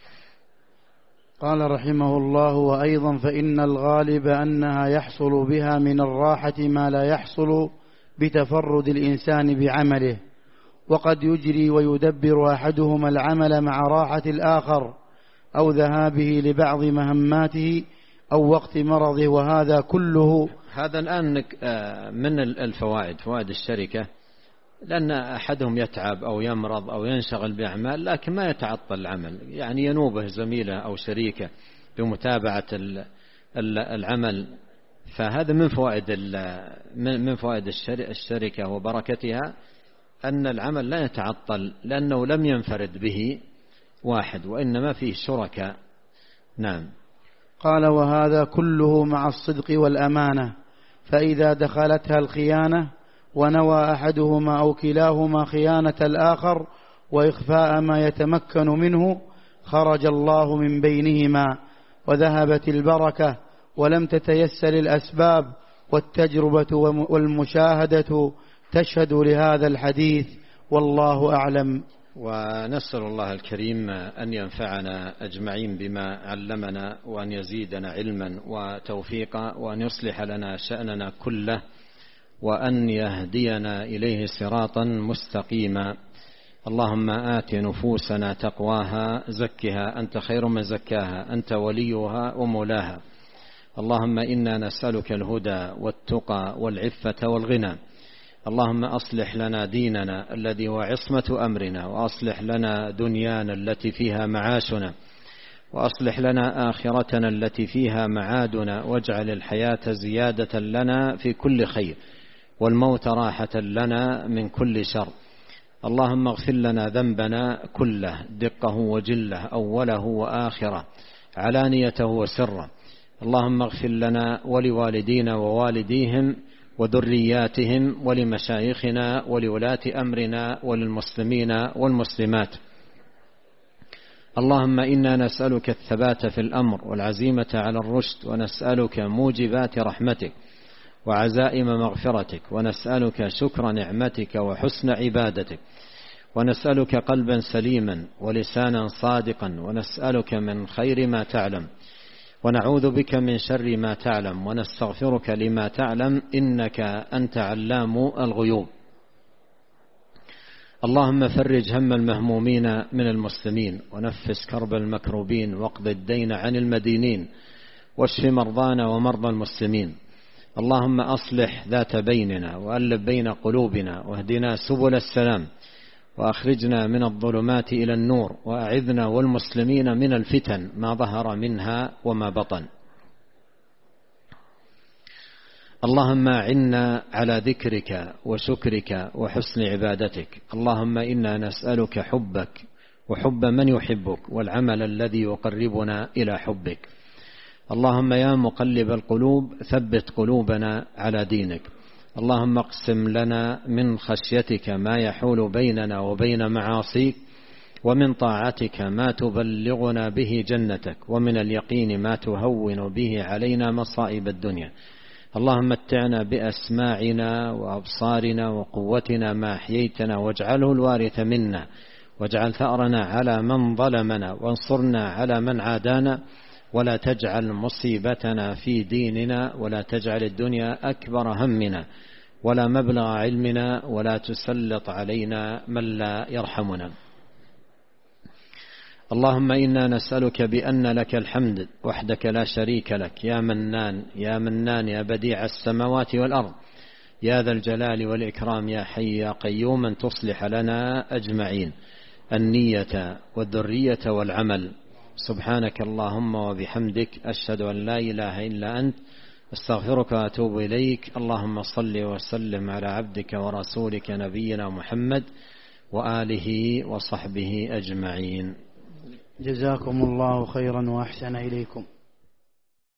قال رحمه الله: وأيضا فإن الغالب أنها يحصل بها من الراحة ما لا يحصل بتفرد الإنسان بعمله، وقد يجري ويدبر أحدهما العمل مع راحة الآخر أو ذهابه لبعض مهماته أو وقت مرضه، وهذا كله. هذا الآن من الفوائد، فوائد الشركة، لأن أحدهم يتعب أو يمرض أو ينشغل بأعمال لكن ما يتعطل العمل، يعني ينوبه زميله أو شريكه بمتابعة العمل. فهذا من فوائد من فوائد الشركة وبركتها، أن العمل لا يتعطل لأنه لم ينفرد به واحد، وإنما فيه شركاء. نعم. قال: وهذا كله مع الصدق والأمانة، فإذا دخلتها الخيانة ونوى أحدهما أو كلاهما خيانة الآخر وإخفاء ما يتمكن منه، خرج الله من بينهما وذهبت البركة ولم تتيسر الأسباب، والتجربة والمشاهدة تشهد لهذا الحديث، والله أعلم. ونسأل الله الكريم أن ينفعنا أجمعين بما علمنا، وأن يزيدنا علما وتوفيقا، وأن يصلح لنا شأننا كله، وأن يهدينا إليه صراطا مستقيما. اللهم آت نفوسنا تقواها، زكها أنت خير من زكاها، أنت وليها ومولاها. اللهم إنا نسألك الهدى والتقى والعفة والغنى. اللهم أصلح لنا ديننا الذي هو عصمة أمرنا، وأصلح لنا دنيانا التي فيها معاشنا، وأصلح لنا آخرتنا التي فيها معادنا، واجعل الحياة زيادة لنا في كل خير، والموت راحة لنا من كل شر. اللهم اغفر لنا ذنبنا كله، دقه وجله، أوله وآخره، علانيته وسره. اللهم اغفر لنا ولوالدينا ووالديهم وذرياتهم ولمشايخنا ولولاة أمرنا وللمسلمين والمسلمات. اللهم إنا نسألك الثبات في الأمر والعزيمة على الرشد، ونسألك موجبات رحمتك وعزائم مغفرتك، ونسألك شكر نعمتك وحسن عبادتك، ونسألك قلبا سليما ولسانا صادقا، ونسألك من خير ما تعلم، ونعوذ بك من شر ما تعلم، ونستغفرك لما تعلم، إنك أنت علام الغيوب. اللهم فرج هم المهمومين من المسلمين، ونفس كرب المكروبين، واقض الدين عن المدينين، واشف مرضانا ومرضى المسلمين. اللهم أصلح ذات بيننا، وألف بين قلوبنا، واهدنا سبل السلام، وأخرجنا من الظلمات إلى النور، وأعذنا والمسلمين من الفتن ما ظهر منها وما بطن. اللهم أعنا على ذكرك وشكرك وحسن عبادتك. اللهم إنا نسألك حبك وحب من يحبك، والعمل الذي يقربنا إلى حبك. اللهم يا مقلب القلوب ثبت قلوبنا على دينك. اللهم اقسم لنا من خشيتك ما يحول بيننا وبين معاصيك، ومن طاعتك ما تبلغنا به جنتك، ومن اليقين ما تهون به علينا مصائب الدنيا. اللهم متعنا بأسماعنا وأبصارنا وقوتنا ما أحييتنا، واجعله الوارث منا، واجعل ثأرنا على من ظلمنا، وانصرنا على من عادانا، ولا تجعل مصيبتنا في ديننا، ولا تجعل الدنيا أكبر همنا ولا مبلغ علمنا، ولا تسلط علينا من لا يرحمنا. اللهم إنا نسألك بأن لك الحمد وحدك لا شريك لك، يا منان يا منان يا بديع السماوات والأرض، يا ذا الجلال والإكرام، يا حي يا قيوم، أن تصلح لنا أجمعين النية والذرية والعمل. سبحانك اللهم وبحمدك، أشهد أن لا إله إلا أنت، استغفرك وأتوب إليك. اللهم صل وسلم على عبدك ورسولك نبينا محمد وآله وصحبه أجمعين. جزاكم الله خيرا وأحسن إليكم.